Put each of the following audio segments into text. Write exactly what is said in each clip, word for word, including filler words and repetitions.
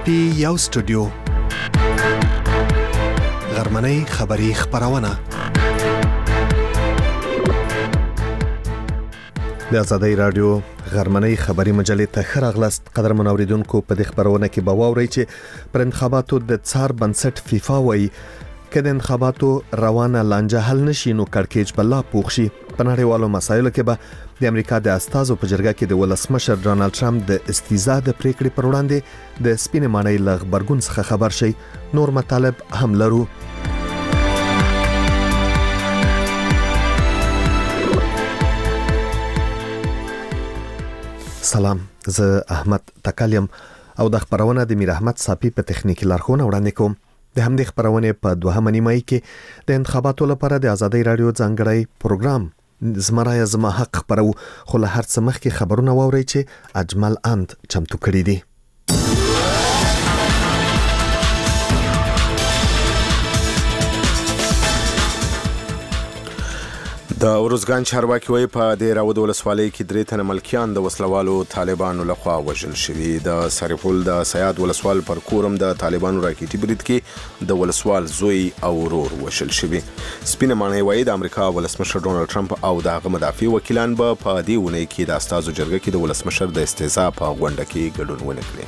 پی یو سټوډیو غرمنۍ خبری خبرونه د آزادۍ رادیو غرمنۍ خبری مجلې ته ښه راغلاست. قدرمن اوریدونکو، په دې خبرونه کې به واورئ چې پر انتخاباتو د څار بنسټ فیفا وایي که د انتخاباتو روانه لانجه حل نشي نو کړکېچ به لا پوخ شي. په نړیوالو مسایلو کې به د امریکا د استازو په جرګه کې د ولسمشر ډانلډ ټرمپ د استیزا د پریکړې پر وړاندې د سپینې ماڼۍ له غبرګون څخه خبر شي. نور مطالب هم لرو. سلام، زه احمد تکلیم او د خبرونه د میر احمد صافی په تخنیکی لارښوونه وړاندې کوم. د همدې خبرونه په دوهمه نیمه کې د انتخاباتو لپاره د آزادۍ رادیو ځانګړی پروګرام زمرای زما حق خبرو، خو له هر څه مخکې خبرونه واورئ چې اجمل اند چمتو کړی دي. د ورزګان چارواکي وایي په د راود ولسوالۍ کې درې تنه ملکیان د وسلوالو طالبانو لخوا وژل شوي. د سرپل د سیاد ولسوال پر کورم د طالبانو راکېټي برید کې د ولسوال زوی او ورور وژل شوي. سپینه ماڼۍ وایي د امریکا ولسمشر ډونالډ ټرمپ او د هغه مدافع وکیلان به په دې اونۍ کې د استازو جرګه کې د ولسمشر د استیزا په غونډه کې ګډون ونه کړي.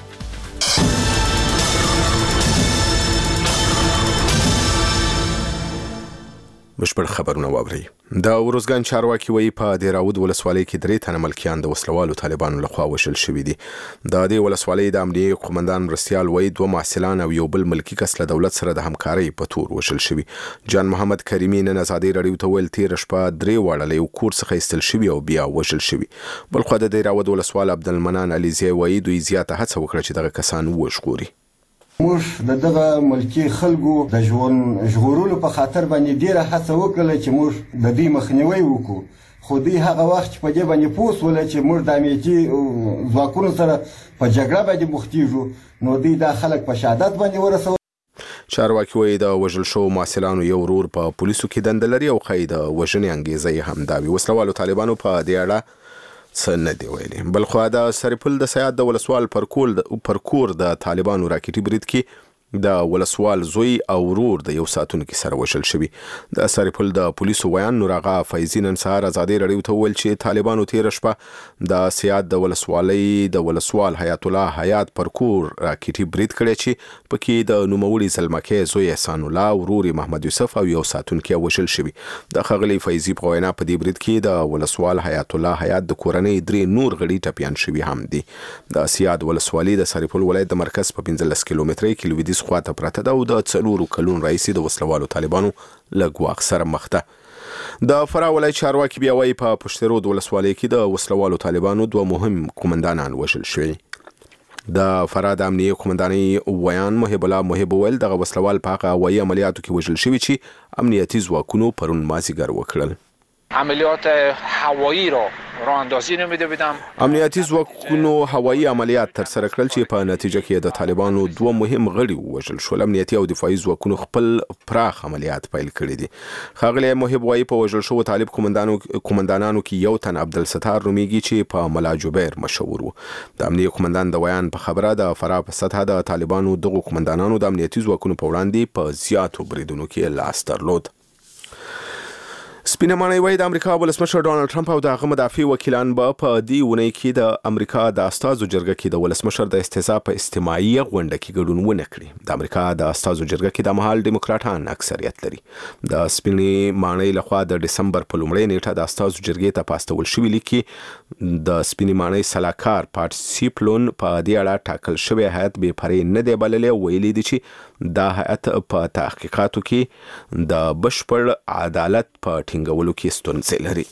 بشپړ خبرونه واورئ. د ورزګان چارواکي وایي په د راود ولسوالۍ کې درې تنه ملکیان د وسلوالو طالبانو لخوا وژل شوي دي. د دې ولسوالۍ د امنیه قومندان مرستیال وایي دوه محصلان او یو بل ملکی کس له دولت سره د همکارۍ په تور وژل شوي. جان محمد کریمي نن آزادۍ رادیو ته ویل تیر شپه درې واړه له یو کور څخه ایستل شوي او بیا وژل شوي. بلخو د راود ولسوال عبدالمنان علیزی وایي دوی زیاته هڅه وکړه چې دغه کسان وژغوري. موږ د دغه ملکی خلکو د ژوند ژغورلو په خاطر باندې ډیره هڅه وکړه چې موږ د دې مخنیوي وکړو، خو دوی هغه وخت په دې باندې پوه شول چې موږ د امنیتي ځواکونو سره په جګړه باندې مختیږو، نو دوی دا خلک په شهادت باندې ورسول. چارواکي وایي د وژل شوو محصلانو یو ورور په پولیسو کې دنده لري او ښایي د وژنې انګیزه یې همدا وي. وسلوالو طالبانو په دې اړه څه نه دی ویلي. بلخو د سرپل د سیاد د ولسوال پر کور د طالبانو راکېټي برید کې د ولسوال زوی او ورور د یو ساتونکي سره وژل شوي. د سرپل د پولیسو ویان نور آغا فیضي نن سهار آزادۍ رادیو ته وویل چې طالبانو تیره شپه د سیاد د ولسوالۍ د ولسوال حیات الله حیات پر کور راکېټي برید کړی چې پکې د نوموړي زلمکۍ زوی احسان الله، ورور محمد یوسف او یو ساتونکي وژل شوي. د ښاغلي فیضي په وینا په دې برید کې د ولسوال حیات الله حیات د کورنۍ درې نور غړي ټپیان شوي هم دي. د سیاد ولسوالۍ د سرپل ولایت د مرکز په پنځلس کیلومترۍ کې لویدیځ خواته پرته ده او د څلورو کلونو راهیسې د وسلوالو طالبانو له ګواښ سره مخ ده. د فراه ولایت چارواکي بیا وایي په پشترود ولسوالۍ کې د وسلوالو طالبانو دوه مهم قومندانان وژل شوي. د فراه د امنیه قومندانۍ ویان محب الله محب ویل دغه وسلوال په هغه هوایي عملیاتو کې وژل شوي چې امنیتي ځواکونو پرون مازدیګر وکړل. عملیات هوایی را راه اندازی نمیده بدم. امنیتي ځواکونو هوایي عملیات تر سره کړل چې په نتیجه کې د طالبانو دوه مهم غړي وژل شول. امنیتي او دفاعي ځواکونو خپل پراخ عملیات پیل کړي دي. ښاغلی محب وایي په وژل شوو طالب قومندانانو کې یو تن عبدالستار نومیږي چې په ملا جبیر مشهور و. د امنیه قومندان د ویان په خبره د فراه په سطحه د طالبانو دغو قومندانانو د امنیتي ځواکونو په وړاندې په زیاتو بریدونو کې لاس درلود. سپینه ماڼۍ وایي د امریکا ولسمشر ډانلډ ټرمپ او د هغه مدافع وکیلان به په دې اونۍ کې د امریکا د استازو جرګه کې د ولسمشر د استیزا په اجتماعي غونډه کې ګډون ونه کړي. د امریکا د استازو جرګه کې د مهال ډیموکراټان اکثریت لري. د سپینې ماڼۍ لخوا د دسمبر په لومړۍ نیټه د استازو جرګې ته په استول شوي لیک کې د سپینې ماڼۍ سلاکار پارټسیپلون په دې اړه ټاکل شوی هیئت بې پرې نه دی بللی او ویلي دي چې دا هیئت په تحقیقاتو کې د بشپړ عدالت په ټینګولو کې ستونزې لري.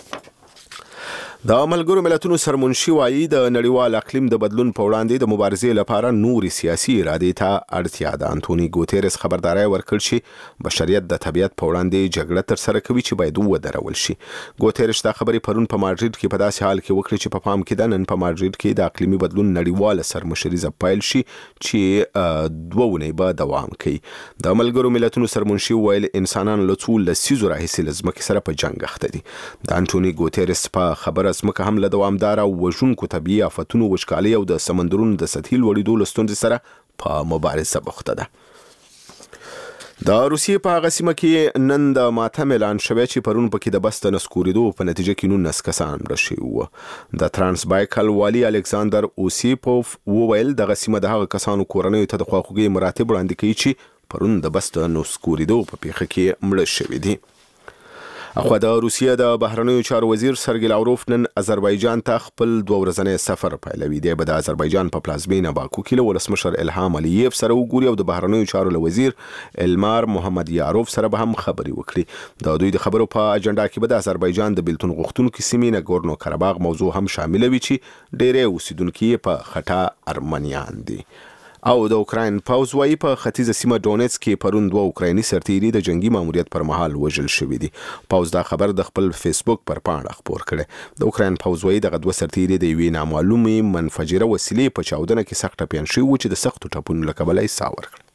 د ملګرو ملتونو سرمنشي وایي د نړیوال اقلیم د بدلون په وړاندې د مبارزې لپاره نوري سیاسي ارادې ته اړتیا ده. انټوني ګوتيرس خبرداري ورکړ چې بشریت د طبیعت په وړاندې جګړه تر سره کوي چې باید ودرول شي. ګوتيرس دا خبرې پرون په ماډریډ کې په داسې حال کې وکړه چې په پا پام کې ده نن په ماډریډ کې د اقلیمي بدلون نړیواله سرمشریزه پیل شي چې دوه اونۍ به دوام کوي. د ملګرو ملتونو سرمنشي ویل انسانان له څو لسیزو راهیسې له ځمکې سره په جنګ اخته دي. د انټوني ګوتيرس په خبره ځمکه هم له دوامداره او وژونکو طبیعي آفتونو، وچکالۍ او د سمندرونو د سطحي لوړېدو له ستونزې سره په مبارزه بوخته ده. د روسیې په هغه سیمه کې نن د ماتم اعلان شوی چې پرون پکې د بس د نسکورېدو په نتیجه کې نولس کسان مړه شوي وو. د ترانس بایکل والي الکساندر اوسیپوف وویل دغه سیمه د هغه کسانو کورنیو ته د خواخوږۍ مراتب وړاندې کوي چې پرون د بس د نسکورېدو په پیښه کې مړه شوي دي. اخوا د روسیې د بهرنیو چارو وزیر سرګی لاوروف نن آذربایجان ته خپل دوه ورځنی سفر پیلوي. دی به د آذربایجان په پلازمینه باکو کې له ولسمشر الهام علییف سره وګوري او د بهرنیو چارو له وزیر المار محمد یاروف سره به هم خبرې وکړي. د دوی د خبرو په اجنډا کې به د آذربایجان د بیلتون غوښتونکو سیمې ناګورنو کاراباغ موضوع هم شامله وي چې ډېری اوسیدونکي په خټه ارمنیان دي. او د اوکراین پوځ وايي په ختیځه سیمه ډونیټس کې پرون دوه اوکرایني سرتیري د جنگي ماموریت پر مهال وژل شوي دي. پوځ دا خبر د خپل فیسبوک پر پاڼه خپور کړي. د اوکراین پوځ وايي دغه دوه سرتیري د یوې نامعلومې منفجره وسیلې په چاودنه کې سخت ټپیان شوي وو چې د سختو ټپونو له کبله یې ساه ورکړه.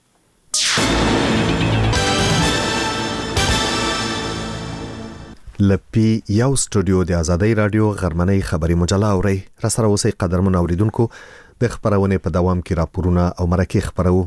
لپی یو سټوډیو د آزادۍ رادیو غرمنۍ خبري مجله اوري. را سره اوسئ قدرمن اوریدونکو. د خبرونې په دوام کې راپورونه او مرکې خبرو.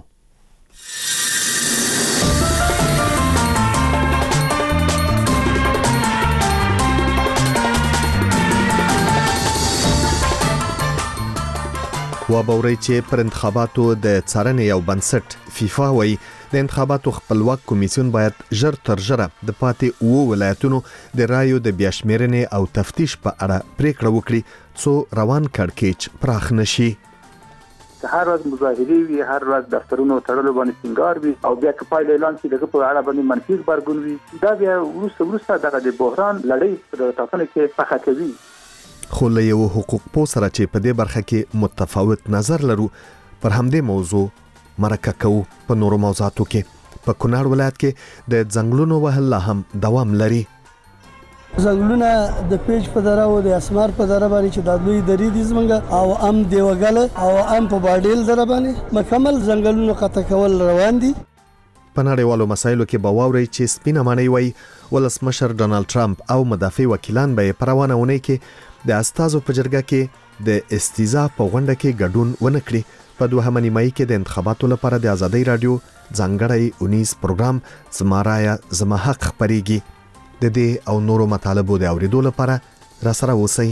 وابوري چې پر انتخاباتو د څارنې یو بنسټ فیفا وایي د انتخاباتو خپلواک کمیسیون باید ژر تر ژره د پاتې اوو ولایتونو د رایو د بیاشمیرنې او تفتیش په اړه پریکړه وکړي څو روان کړکېچ پراخ نشي. هر ورځ مظاهرې وي، هر ورځ دفترونو تړلو باندې ټینګار وي او بیا که پایله اعلان شي دغه په اړه باندې منفي غبرګون وي. دا بیا وروسته وروسته دغه د بحران لړۍ په ټاکنو کې پخه کوي. خو له یو حقوق پوه سره چې په دې برخه کې متفاوت نظر لرو پر همدې موضوع مرکه کوو. په نورو موضوعاتو کې په کونړ ولایت کې د ځنګلونو وهل لا هم دوام لري. ځنګلونه د پیج په دره او د اسمار په دره باندې چې د لوی درې دي زمونږ او ام دیوګل او ام په باډیل دره باندې مکمل ځنګلونو قطع کول روان دي. په نړیوالو مسایلو کې به واوري چې سپینه معنی وای ولسمشر ډونالد ټرمپ او مدافع وکیلان به په روانه ونی کې د استازو په جرګه کې د استیزا په غونډه کې ګډون ونه کړي. په دوهمه نیمایي کې د انتخاباتو لپاره د آزادۍ رادیو ځانګړی اونیز پروګرام زما رایه زما حق خپرېږي. د دې او نورو مطالبو د اوریدو لپاره را سره اوسئ.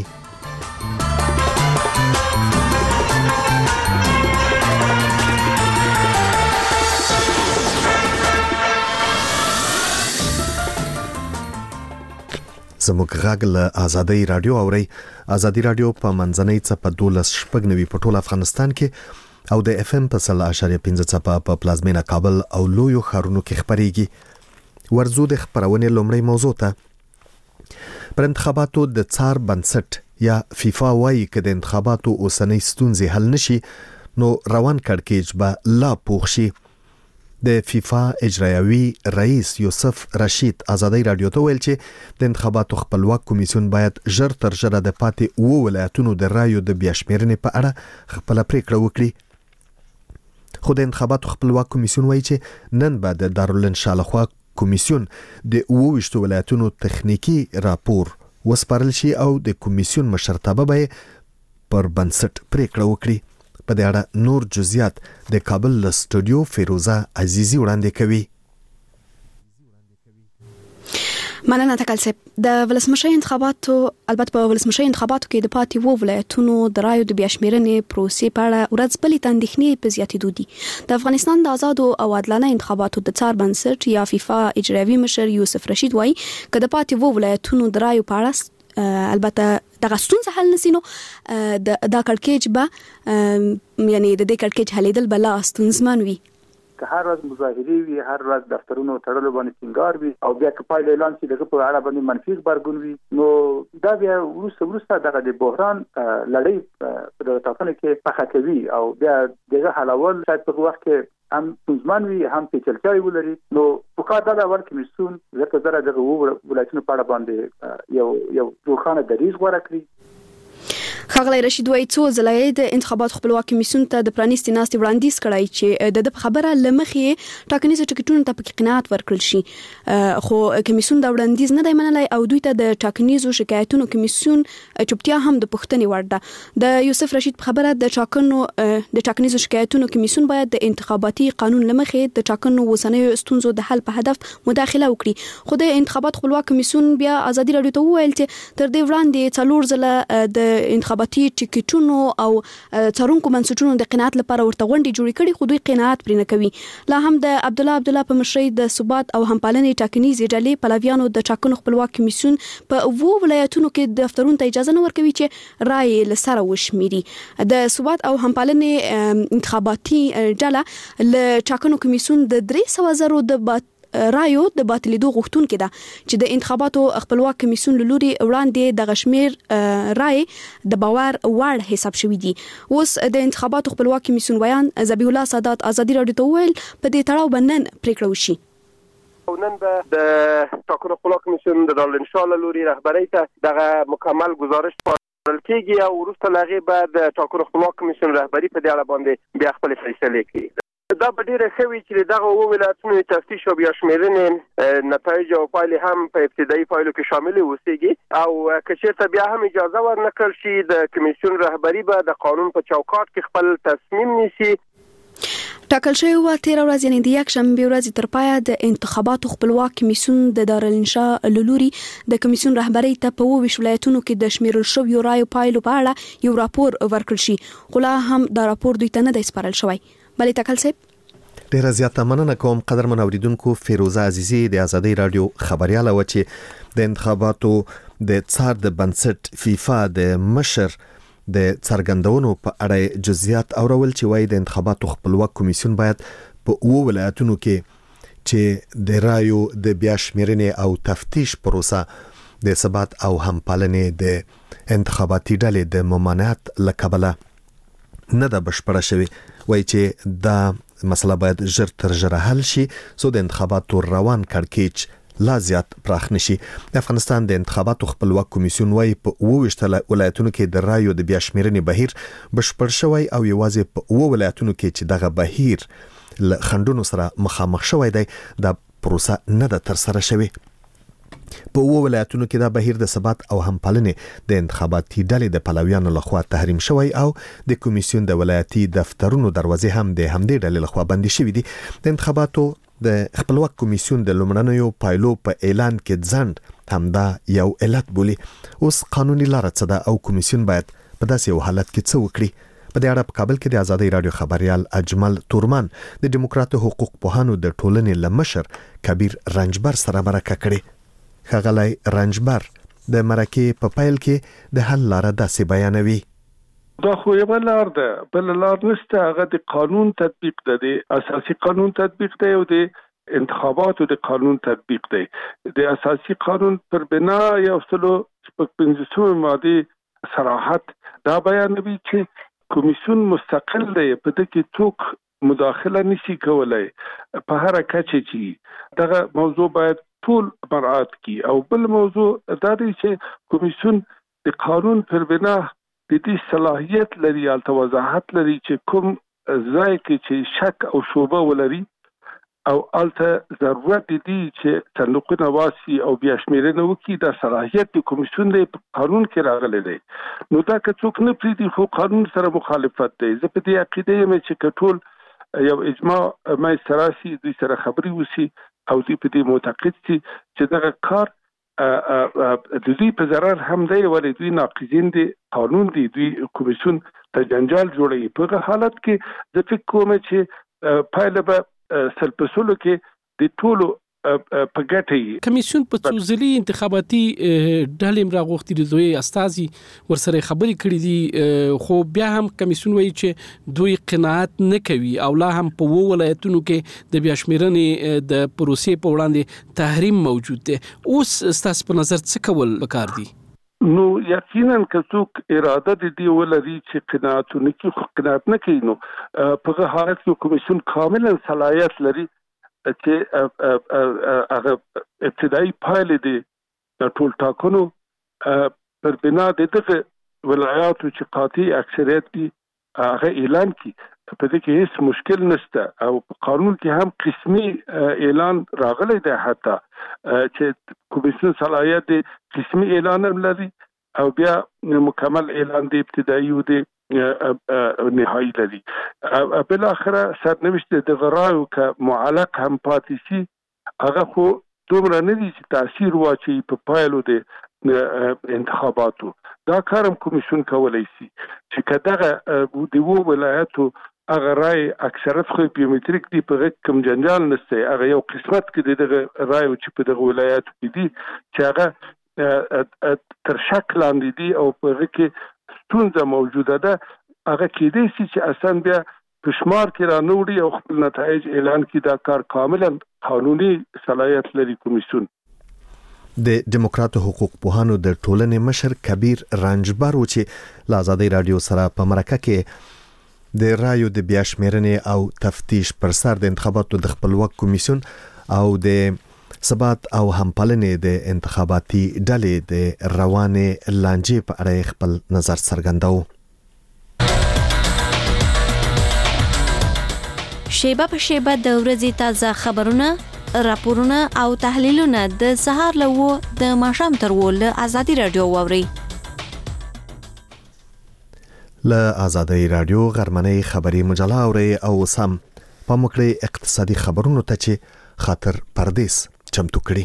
زموږ غږ له آزادۍ رادیو اوري. آزادۍ رادیو په منځنۍ څپه دولس شپږ نوي په ټول افغانستان کې او د اف ام په سل اشاریه پنځه څپه په پلازمینه کابل او لویو ښارونو کې خبرېږي. ورزو د خبرونې لومړی موضوع ته. پر انتخاباتو د څار بنسټ یا فیفا وايي چې د انتخاباتو اوسنۍ ستونزې حل نشي نو روان کړکېچ به لا پوخ شي. د فیفا اجرایوي رئیس یوسف رشید آزادۍ رادیو ته ویل چې د انتخاباتو خپلواک کمیسیون باید ژر تر ژره د پاتې اوو ولایتونو د رایو د بیاشمیرنې په اړه خپله پریکړه وکړي. خو د انتخاباتو خپلواک کمیسیون وایي چې نن به د دارالانشا لخوا کمیسیون د اووه ویشتو ولایتونو تخنیکی راپور وسپارل شي او د کمیسیون مشرتابه به پر بنسټ پریکړه وکړي. په دې اړه نور جزئیات د کابل له سټوډیو فیروزه عزیزی وړاندې کوي. مننه تکل صاحب. د ولسمشر انتخاباتو البته په ولسمشر انتخاباتو کې د پاتې وو ولایتونو د رایو د بیاشمیرنې پروسې په اړه ورځ بلې تندېښنې په زیاتېدو دي. د افغانستان د آزادو او عادلانه انتخاباتو د څار بنسټ یا فیفا اجرایوي مشر یوسف رشید وایي چې د پاتې وو ولایتونو د رایو په اړه البته دغه ستونزه حل نشي نو دا کړکېچ به یعنی د دې کړکېچ حلېدل به لا ستونزمن وي. که هر ورځ مظاهرې وي، هر ورځ دفترونو تړلو باندې ټینګار وي او بیا که پایله اعلان شي دغه په اړه باندې منفي غبرګون وي، نو دا بیا وروسته وروسته دغه د بحران لړۍ په ټاکنو کې پخه کوي او بیا دغه حلول شاید په وخت کې هم ستونزمن وي، هم پیچلتیاوې ولري. نو پکار دا ده ول کمیسیون زه زره دغه ولایتونو په اړه باندې یو یو روښانه دریځ غوره کړي. ښاغلی رشید وایي څو ځله د انتخاباتو خپلواک کمیسیون ته د پرانیستي ناستې وړاندیز کړی چې د ده خبره له مخې ټاکنیزو ټکټونو ته پکې قناعت ورکړل شي، خو کمیسیون دا وړاندیز نه دی منلی او دوی ته د ټاکنیزو شکایتونو کمیسیون چوپتیا هم د پوښتنې وړ ده. د یوسف رشید په خبره د ټاکنو د ټاکنیزو شکایتونو کمیسیون باید د انتخاباتي قانون له مخې د ټاکنو اوسنیو ستونزو د حل په هدف مداخله وکړي، خو د انتخابات خپلواک کمیسیون بیا ازادي راډیو ته وویل چې تر دې وړاندې څلور ځله د انتخاباتي ټیکټونو او څارونکو منسوټونو د قناعت لپاره ورته غونډې جوړې کړي، خو دوی قناعت پرې نه کوي. لا هم د عبدالله عبدالله په مشرۍ د ثبات او همپالنې ټاکنیزې ډلې پلویانو د ټاکنو خپلواک کمیسیون په اوو ولایتونو کې دفترونو ته اجازه نه ورکوي چې رایې له سره وشمیري. د ثبات او همپالنې انتخاباتي ډله له ټاکنو کمیسیون د درې سوه زرو د بات رایو د باطلېدو غوښتونکې ده چې د انتخاباتو خپلواک کمیسیون له لوري وړاندې دغه شمېر رایې د باور وړ حساب شوي دي. اوس د انتخاباتو خپلواک کمیسیون ویان ذبیح الله سادات ازادي راډیو ته وویل په دې تړاو به نن پریکړه وشي. نن به د ټاکنو خپلواک کمیسیون د دارالانشا له لوري رهبرۍ ته دغه مکمل گزارش سپارل کېږي او وروسته له هغې به د ټاکنو خپلواک کمیسیون رهبري په دې اړه باندې بیا خپلې فیصلې کوي. دا به ډیره ښه وي چې دغه اووه ولایتونو تفتیش او بیا شمېرنې نتایج او پایلې هم په ابتدایي پایلو کې شاملې اوسېږي او که چېرته بیا هم اجازه ورنکړل شي د کمیسیون رهبري به د قانون په چوکاټ کې خپل تصمیم نیسي. ټاکل شوی و تېره ورځ یعنې د یکشنبې ورځې تر پایه د انتخاباتو خپلواک کمیسیون د دارالانشا له لوري د کمیسیون رهبرۍ ته په اووه ویشت ولایتونو کې د شمیرل شویو رایو پایلو په اړه یو راپور ورکړل شي، خو لا هم دا راپور دوی ته نه دی سپارل شوی. بلې تکل صاحب ډیره زیاته مننه کوم قدرمن اوریدونکو. فیروزه عزیزی د ازادي راډیو خبرياله و چې د انتخاباتو د څار د بنسټ فیفا د مشر د څرګندونو په اړه جزئیات اورول چې وایي د انتخاباتو خپلواک کمیسیون باید په اووه ولایتونو کې چې د رایو د بیا شمېرنې او تفتیش پروسه د ثبات او همپالنې د انتخاباتي ډلې د ممانعت له کبله نه ده بشپړه شوې، وایي چې دا مسله باید ژر تر ژره حل شي څو د انتخاباتو روان کړکېچ لا زیات پراخ نشي. د افغانستان د انتخاباتو خپلواک کمیسیون وايي په اووه ویشت ولایتونو کې د رایو د بیا شمېرنې بهیر بشپړ شوی او یوازې په اووه ولایتونو کې چې دغه بهیر له خنډونو سره مخامخ شوی دی دا پروسه نه ده ترسره شوې. په اووه ولایتونو کې دا بهیر د ثبات او همپالنې د انتخاباتي ډلې د پلویانو لخوا تحریم شوی او د کمیسیون د ولایتي دفترونو دروازې هم د همدې ډلې لخوا بندي شوې دي. د انتخاباتو د خپلواک کمیسیون د لومړنیو پایلو په اعلان کې ځنډ همدا یو علت بولي. اوس قانوني لاره څه ده او کمیسیون باید په داسې یو حالت کې څه وکړي؟ په دې اړه په کابل کې د ازادي راډیو خبريال اجمل تورمان د دیموکراتو حقوق پوهانو د ټولنې لمشر کبیر رنجبر سره مرکه کړې. ښاغلی رنجبر د مرکې په پیل کې د حل لاره داسې بیانوي. دا خو یو لار ده، بل لار نشته. هغه د قانون تطبیق ده، د اساسي قانون تطبیق ده او د انتخاباتو د قانون تطبیق ده. د اساسي قانون پر بنا یو سلو پنځوسمه ماده صراحت دا بیانوي چې کمیسیون مستقل دی، په دې کې څوک مداخله نشي کولای په هر کچه چې دغه موضوع باید ټول مراعات کی. او بل موضوع دا دی چې کمیسیون د قانون پر بنا د دې صلاحیت لري او توضاحت لري چې کوم ځای کې چې شک او شوبه ولري او الته ضرورت دي چې صندوقونه واسي او بیا شمیرنه وکړي، دا صلاحیت د کمیسیون د قانون کې راغلی دی. نو دا که څوک نه پریږدي خو قانون سره مخالفت دی. زه په دې عقیده یم چې کټول یو اجماع مې سراسي دوی سره خبري وسی او دوی په دې معتقد دي چې دغه کار د دوی په ضرر هم دی، ولې دوی ناقضین دي، قانون دی، دوی کمیسیون ته جنجال جوړوي. په حالت کې زه فکر کوم چې پایله به سلپسولو کې د ټولو په ګټه کمیسیون په څو ځلي انتخاباتي ډلې راغوښتي دي، دوی استازي ورسره خبرې کړې دي، خو بیا هم کمیسیون وایي چې دوی قناعت نه کوي او لا هم په اووه ولایتونو کې د بیا شمېرنې د پروسې په وړاندې تحریم موجود دی. اوس ستاسو په نظر څه کول پکار دي؟ نو یقینا که څوک اراده د دې ولري چې قناعت نه کوي خو قناعت نه کوي، نو په حالت کې کمیسیون کاملا صلاحیت لري چې هغه ابتدایي پایلې دي د ټول ټاکنو پر بنا د دغه ولایاتو چې قاطع اکثریت دي هغه اعلان کی په دې کې هیڅ مشکل نشته او په قانون کې هم قسمي اعلان راغلی دی حتی چې کمیسیون صلاحیت دی قسمي اعلان هم لري او بیا مکمل اعلان دی ابتدایي او دی نهایی لري. بل اخره سرنوشت د غراو که معلق هم پاتې شي هغه خو دومره نه دي چې تاثیر واچي په پایلو دی انتخاباتو. دا کارم کمیسیون کولی شي چې که دغه د وو ولایتو هغه رای اکثرت خو بیومتریک دی په غږ کم جنجال نشته هغه یو قسمت کې دغه رای چې په دغه ولایتو کې دي چې هغه تر شک لاندې دي او په غږ کې ستونزه موجوده ده هغه کېدای شي چې اصلا بیا په شمار کې رانوړي او خپل نتایج اعلان کړي. دا کار کاملا قانوني صلاحیت لري کمیسیون. د دیموکراتو حقوق پوهانو د ټولنې مشر کبیر رنجبر و چې له آزادۍ رادیو سره په مرکه کې د رایو د بیا شمیرنې او تفتیش پر سر د انتخاباتو د خپلواک کمیسیون او د ثبات او همپالنې د انتخاباتي ډلې د روانې لانجې په اړه خپل نظر څرګنداوه. شیبه په شیبه د ورځې تازه خبرونه، راپورونه او تحلیلونه د سهار له د ماښام تر له آزادۍ رادیو واورئ. له آزادۍ رادیو غرمنۍ خبري مجله اوري او سم په مکړې اقتصادي خبرونو ته چې خاطر پردیس چمتو کړي.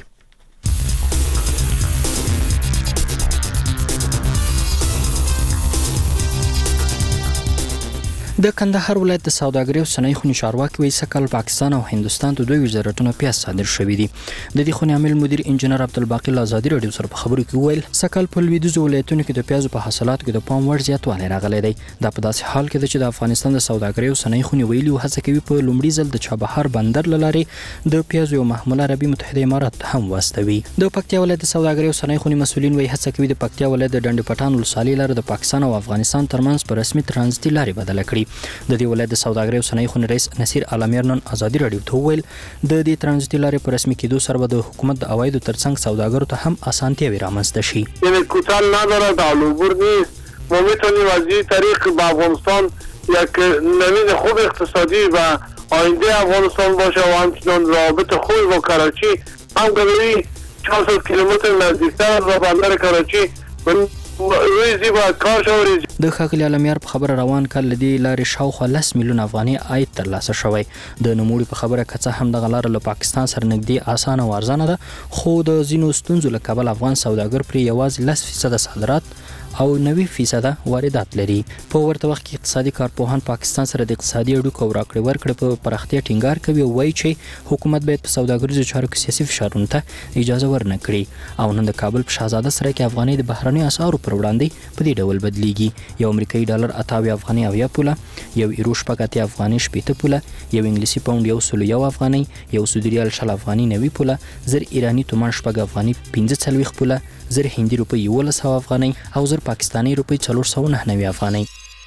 د کندهار ولایت د سوداګرۍ او صنایع خونې چارواکي وایي سږ پاکستان او هندستان ته دوه وزارتونه پیاز صادر شوي دي. د دې خونې عامل مدیر انجنیر عبدالباقي له آزادۍ رادیو سره په خبرو کې وویل سږ په لویدیځو ولایتونو کې د پیازو په حاصلاتو کې د پام وړ زیاتوالی راغلی دی. دا په داسې حال کې ده چې د افغانستان د سوداګرۍ او صنایع خونې ویلي او هڅه کوي په لومړي ځل د چابهار بندر له لارې د پیازو یو محموله عربي متحده امارات ته هم واستوي. د پکتیا ولایت د سوداګرۍ او صنایع خونې مسؤلین وایي هڅه کوي د پکتیا ولایت د ډنډ پټان ولسوالۍ لاره د پاکستان او افغانستان ترمنځ په رسمي ترانزیتي لارې بدله کړي. د دې ولایت د سوداګرۍ او صنایع خونې رئیس نصیر عالمیر نن آزادۍ رادیو ته وویل د دې ترانزیتي لارې په رسمي کېدو سره به د حکومت د عوایدو ترڅنګ سوداګرو ته هم اسانتیاوې رامنځته شي. یعنی کوتاه ندارد عالوبور نیست. ما میتونیم از این طریق به افغانستان یک نوید خوب اقتصادی و آینده افغانستان باشه و همچنان رابط خوبی با کراچی هم گروهی چهارصد کیلومتر نزدیکتر از بندر کراچی د ښاغلي عالميار په خبره روان کال لدی لارې شاوخوا لس میلیون افغاني عاید ترلاسه شوی. د نوموړي په خبره که څه هم دغه لاره له پاکستان سره نږدې اسانه او ارزانه ده خو د ځینو ستونزو له کبله افغان سوداګر پرې یوازې لس فیصده صادرات او نوي فیصده واردات لري. په ورته وخت کې اقتصادي کارپوهان پاکستان سره د اقتصادي اړیکو راکړې ورکړې په پراختیا ټینګار کوي او وایي چې حکومت باید په سوداګریزو چارو کې سیاسي فشارونو ته اجازه ورنه کړي. او نن د کابل په شهزاده سره کې افغاني د بهرني اسعارو پر وړاندې په دې ډول بدلیږي. یو امریکایي ډالر اتاوي افغاني اویا پوله، یو ایرو شپږ اتیا افغاني شپېته پوله، یو انګلیسي پاوند یو سل یو افغاني، یو سعودي ریال شل افغاني نوي پوله، زر ایراني تومان شپږ افغاني پنځه څلوېښت پوله، زر هندي روپۍ یولس سوه افغانۍ او زر پاکستاني روپۍ څلور سوه نهه نوي افغانۍ.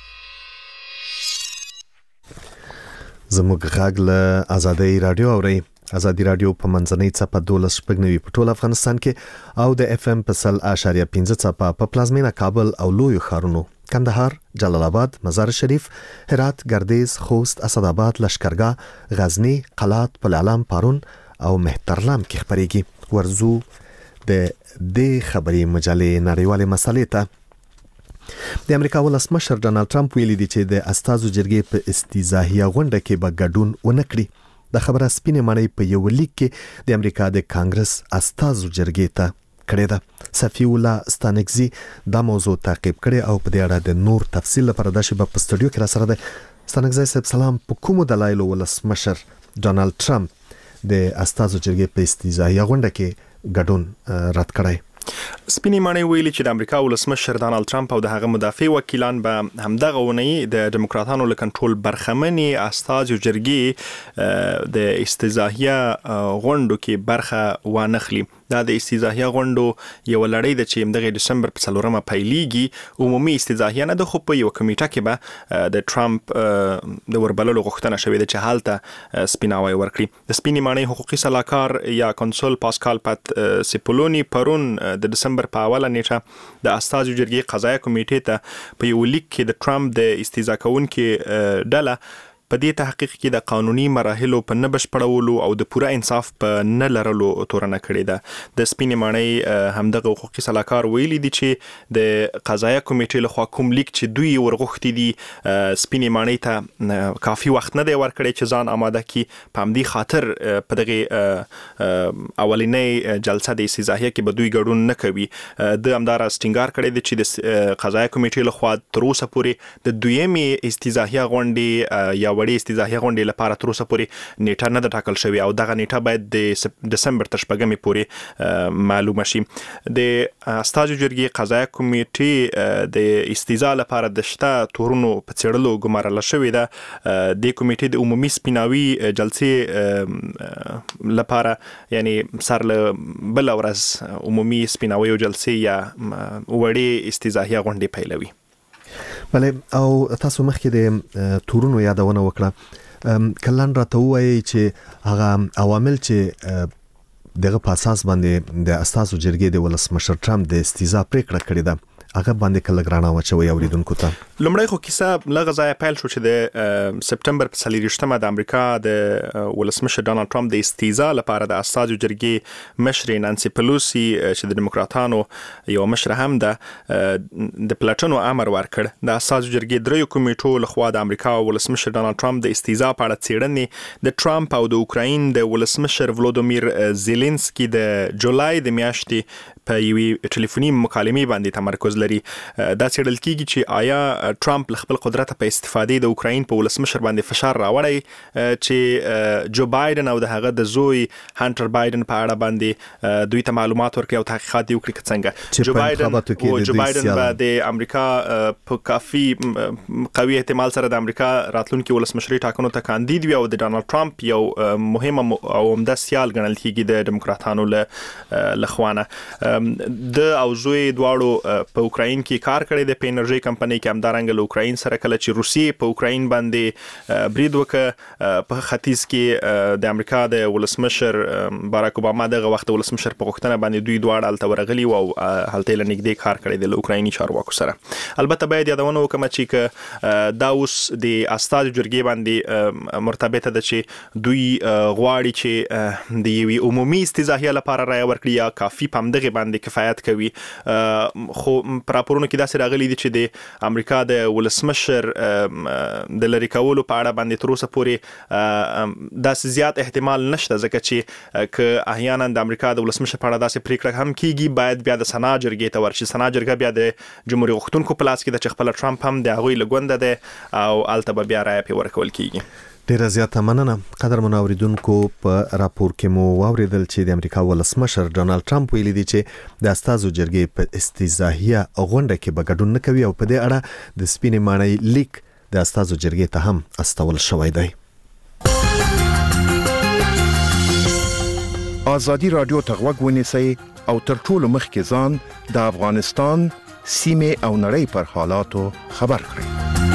زموږ غږ له آزادۍ رادیو اورئ. آزادۍ رادیو په منځنۍ څپه دولس شپږ نوي په ټول افغانستان کې او د اف ام په سل اشاریه پنځه څپه په پلازمینه کابل او لویو ښارونو کندهار، جلال آباد، مزار شریف، هرات، ګردیز، خوست، اسداباد، لشکرګاه، غزنی، قلات، پلعلام، پارون او مهترلام کې خبرېږي. ورزو د دې خبري مجلې نړیوالې مسلې ته. د امریکا ولسمشر ډانلډ ټرمپ ویلي دی چې د استازو جرګې په استیزاهیه غونډه کې به ګډون ونه کړي. د خبره سپینې ماڼۍ په یو لیک کې د امریکا د کانګرس استازو جرګې ته کړې ده. صفی الله ستانکزي دا موضوع تعقیب کړي او په دې اړه د نور تفصیل لپاره د شباب په سټوډیو کې را سره ده. ستانکزي صاحب سلام. په کومو دلایلو ولسمشر ډانلډ ټرمپ د استازو جرګې په استیزاهیه غونډه کې ګډون رد کړی؟ سپینې ماڼۍ ویلي چې د امریکا ولسمشر ډانلډ ټرمپ او د هغه مدافع وکیلان به همدغه اونۍ د ډیموکراتانو له کنټرول برخمنې استازو جرګې د استیزاهیه غونډو کې برخه وانخلي. دا د استیزاهیه غونډو یو لړۍ د چې د دسمبر په څلورمه پیلېږي عمومي استیزاهیه نه د خو په یو کمیټه کې به د ټرمپ د وربللو غوښتنه شوې ده چې حالته سپیناوی ورکړي. د سپینې ماڼۍ حقوقي سلاکار یا کنسول پاسکال پات سیپولونی پرون د دسمبر په اوله نیټه د استازو جرګې قضایه کمیټې ته په یو لیک کې د ټرمپ د استیزا کوونکې ډله په دې تحقیق کې د قانوني مراحلو په نه بشپړولو او د پوره انصاف په نه لرلو تورنه کړې ده. د سپینې ماڼۍ همدغه حقوقي سلاکار ویلي دي چې د قضایه کمیټې لخوا کوم لیک چې دوی ورغوښتي دي سپینې ماڼۍ ته کافي وخت نه دی ورکړی چې ځان آماده کړي. په همدې خاطر په دغه اولنۍ جلسه د استیزاهیه کې به دوی ګډون نه کوي. د همداراز ټینګار کړی دی چې د قضایه کمیټې لخوا تر اوسه پورې د دویمې استیزاهیه غونډې یا وړې استیزاهیه غونډې لپاره تر اوسه پورې نیټه نه ده ټاکل شوې او دغه نیټه باید د دسمبر تر شپږمې پورې معلومه شي. د استازو جرګې قضایه کمیټې د استیزا لپاره د شته تورونو په څېړلو ګمارله شوې ده. د کمیټې د عمومي سپیناوي جلسې لپاره یعنی سر له بل ورځ عمومي سپیناوي جلسې یا وړې استیزاهیه غونډې پیلوي. بله او تاسو مخکې د تورونو یادونه وکړه کلان راته وایي چې هغه عوامل چې دغه په اساس باندې د استازو جرګې د ولسمشر ټرمپ د استیزا پریکړه کړې ده هغه باندې کله ګرانه واچوي اوریدونکو ته. لومړی خو کیسه لږ ځای پیل شو چې د سپټمبر په څلوېښتمه د امریکا د ولسمشر ډانلډ ټرمپ د استیزا لپاره د استازو جرګې مشرې نانسي پلوسی چې د دیموکراتانو یو مشر هم ده د پلټنو امر ورکړ. د استازو جرګې دریو کمیټو لخوا د امریکا ولسمشر ډانلډ ټرمپ د استیزا په اړه څېړنې د ټرمپ او د اوکراین د ولسمشر ولودیمیر زيلنسکي د جولای د میاشتې په یوې ټلیفوني مکالمې باندې تمرکز لري. دا څېړل کیږي چې آیا ټرمپ خپل قدرت په استفادې د اوکراین په ولسمشر باندې فشار راوړی چې جو بایدن او د هغه د زوی هانټر بایدن په اړه باندې دوی ته معلومات ورکړي او تحقیقات وکړي که څنګه. جو بایدن او جو بایدن به د امریکا په کافي قوي احتمال سره د امریکا راتلونکي ولسمشري ټاکنو ته کاندید وي او د ډانلډ ټرمپ یو مهمه او عمده سیال ګڼل کیږي د دیموکراتانو له لخوانه. د او زوی دواړو په اوکراین کې کار کړی د په انرژي کمپنۍ کې همدارنګه له اوکراین سره کله چې روسیې په اوکراین باندې برید وکړ په ختیځ کې د امریکا د ولسمشر باراک اوباما دغه وخت ولسمشر په غوښتنه باندې دوی دواړه هلته ورغلي او هلته له نږدې کار کړی د اوکرایني چارواکو سره. البته باید یادونه وکړم چې دا اوس د استازو جرګې باندې مرتبطه ده چې دوی غواړي چې د یوې عمومي استیزاهیه لپاره رایه ورکړي یا کافي په همدغې باندې کفایت کوي. خو په راپورونو کې داسې راغلي دي چې د امریکا د ولسمشر د لرې کولو په اړه باندې تر اوسه پورې داسې زیات احتمال نشته ځکه چې که احیانا د امریکا د ولسمشر په اړه داسې پریکړه هم کیږي باید بیا د سنا جرګې ته ورشي. سنا جرګه بیا د جمهوریت غوښتونکو په لاس کې ده چې خپل ټرمپ هم د هغوی له ګونده ده او هلته به بیا رایه پرې ورکول کیږي. ډیره زیاته مننه. قدر منوریدونکو په راپور کې مو واوریدل چې د امریکا ولسمشر ډانلډ ټرمپ ویلي دی چې د استازو جرګې په استیزاهیه غونډه کې به ګډون نه کوي او په دې اړه د سپینې ماڼۍ لیک د استازو جرګې ته هم استول شوی دی. ازادي رادیو ته غوږ ونیسئ او تر ټولو مخکې ځان د افغانستان سیمې او نړۍ پر حالاتو خبر کړئ.